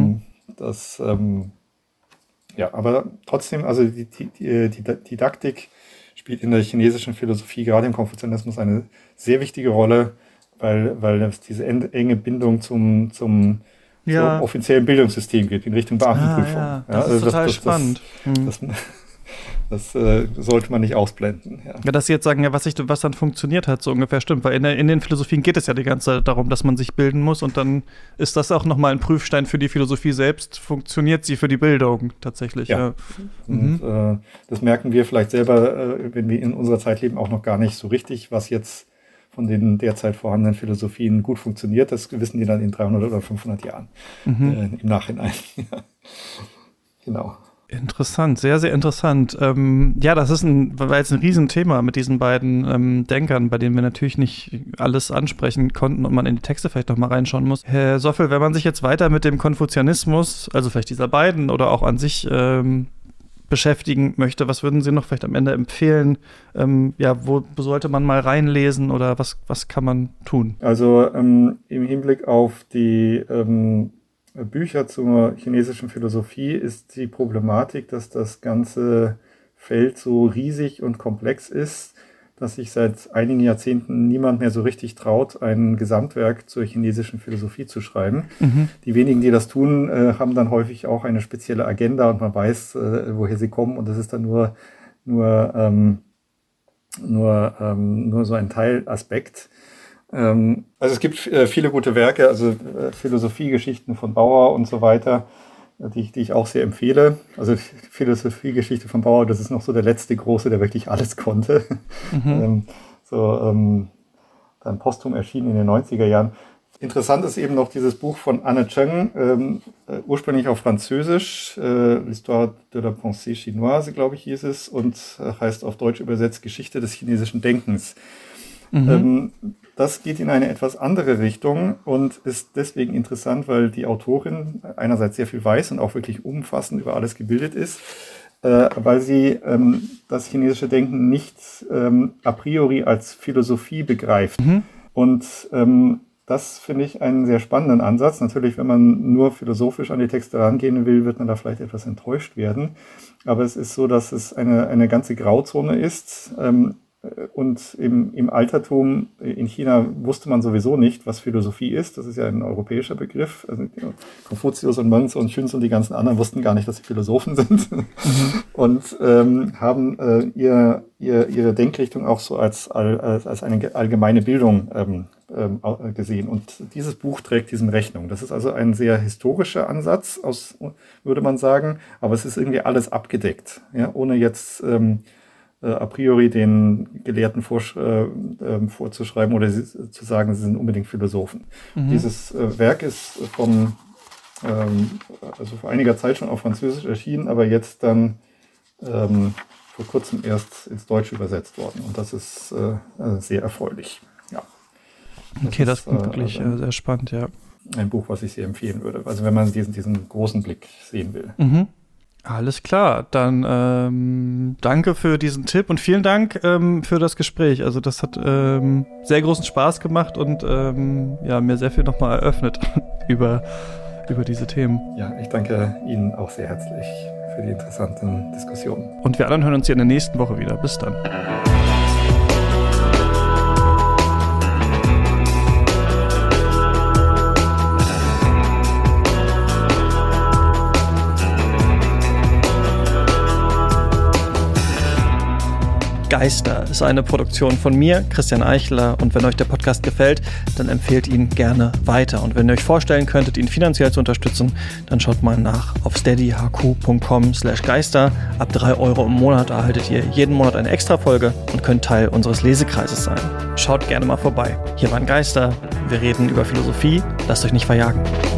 Aber trotzdem, also die Didaktik spielt in der chinesischen Philosophie, gerade im Konfuzianismus, eine sehr wichtige Rolle, weil es diese enge Bindung zum offiziellen Bildungssystem geht, in Richtung Beamtenprüfung. Das ist total spannend. Das sollte man nicht ausblenden. Ja, dass Sie jetzt sagen, was dann funktioniert hat, so ungefähr stimmt, weil in den Philosophien geht es ja die ganze Zeit darum, dass man sich bilden muss und dann ist das auch nochmal ein Prüfstein für die Philosophie selbst. Funktioniert sie für die Bildung tatsächlich? Ja. Und das merken wir vielleicht selber, wenn wir in unserer Zeit leben, auch noch gar nicht so richtig, was jetzt von den derzeit vorhandenen Philosophien gut funktioniert. Das wissen die dann in 300 oder 500 Jahren im Nachhinein. Genau. Interessant, sehr, sehr interessant. Das war jetzt ein Riesenthema mit diesen beiden Denkern, bei denen wir natürlich nicht alles ansprechen konnten und man in die Texte vielleicht noch mal reinschauen muss. Herr Soffel, wenn man sich jetzt weiter mit dem Konfuzianismus, also vielleicht dieser beiden oder auch an sich beschäftigen möchte, was würden Sie noch vielleicht am Ende empfehlen? Wo sollte man mal reinlesen oder was kann man tun? Also im Hinblick auf die Bücher zur chinesischen Philosophie ist die Problematik, dass das ganze Feld so riesig und komplex ist, dass sich seit einigen Jahrzehnten niemand mehr so richtig traut, ein Gesamtwerk zur chinesischen Philosophie zu schreiben. Die wenigen, die das tun, haben dann häufig auch eine spezielle Agenda und man weiß, woher sie kommen und das ist dann nur so ein Teilaspekt. Also es gibt viele gute Werke, also Philosophiegeschichten von Bauer und so weiter, die ich auch sehr empfehle. Also die Philosophiegeschichte von Bauer, das ist noch so der letzte Große, der wirklich alles konnte. Dann posthum erschienen in den 90er Jahren. Interessant ist eben noch dieses Buch von Anne Cheng, ursprünglich auf Französisch, L'Histoire de la Pensée chinoise, glaube ich, hieß es, und heißt auf Deutsch übersetzt Geschichte des chinesischen Denkens. Das geht in eine etwas andere Richtung und ist deswegen interessant, weil die Autorin einerseits sehr viel weiß und auch wirklich umfassend über alles gebildet ist, weil sie das chinesische Denken nicht a priori als Philosophie begreift. Und das finde ich einen sehr spannenden Ansatz. Natürlich, wenn man nur philosophisch an die Texte rangehen will, wird man da vielleicht etwas enttäuscht werden. Aber es ist so, dass es eine ganze Grauzone ist. Und im Altertum in China wusste man sowieso nicht, was Philosophie ist. Das ist ja ein europäischer Begriff. Also Konfuzius und Mengzi und Xunzi und die ganzen anderen wussten gar nicht, dass sie Philosophen sind. Und haben ihre Denkrichtung auch so als eine allgemeine Bildung gesehen. Und dieses Buch trägt diesem Rechnung. Das ist also ein sehr historischer Ansatz, würde man sagen. Aber es ist irgendwie alles abgedeckt, ja, ohne jetzt a priori den Gelehrten vorzuschreiben oder zu sagen, sie sind unbedingt Philosophen. Dieses Werk ist also vor einiger Zeit schon auf Französisch erschienen, aber jetzt dann vor kurzem erst ins Deutsche übersetzt worden. Und das ist sehr erfreulich. Ja. Okay, das ist wirklich sehr spannend, ja. Ein Buch, was ich sehr empfehlen würde. Also wenn man diesen großen Blick sehen will. Alles klar, dann danke für diesen Tipp und vielen Dank für das Gespräch. Also das hat sehr großen Spaß gemacht und mir sehr viel nochmal eröffnet über diese Themen. Ja, ich danke Ihnen auch sehr herzlich für die interessanten Diskussionen. Und wir anderen hören uns hier in der nächsten Woche wieder. Bis dann. Geister ist eine Produktion von mir, Christian Eichler, und wenn euch der Podcast gefällt, dann empfehlt ihn gerne weiter. Und wenn ihr euch vorstellen könntet, ihn finanziell zu unterstützen, dann schaut mal nach auf steadyhq.com/geister. Ab 3 € im Monat erhaltet ihr jeden Monat eine Extra-Folge und könnt Teil unseres Lesekreises sein. Schaut gerne mal vorbei. Hier waren Geister, wir reden über Philosophie, lasst euch nicht verjagen.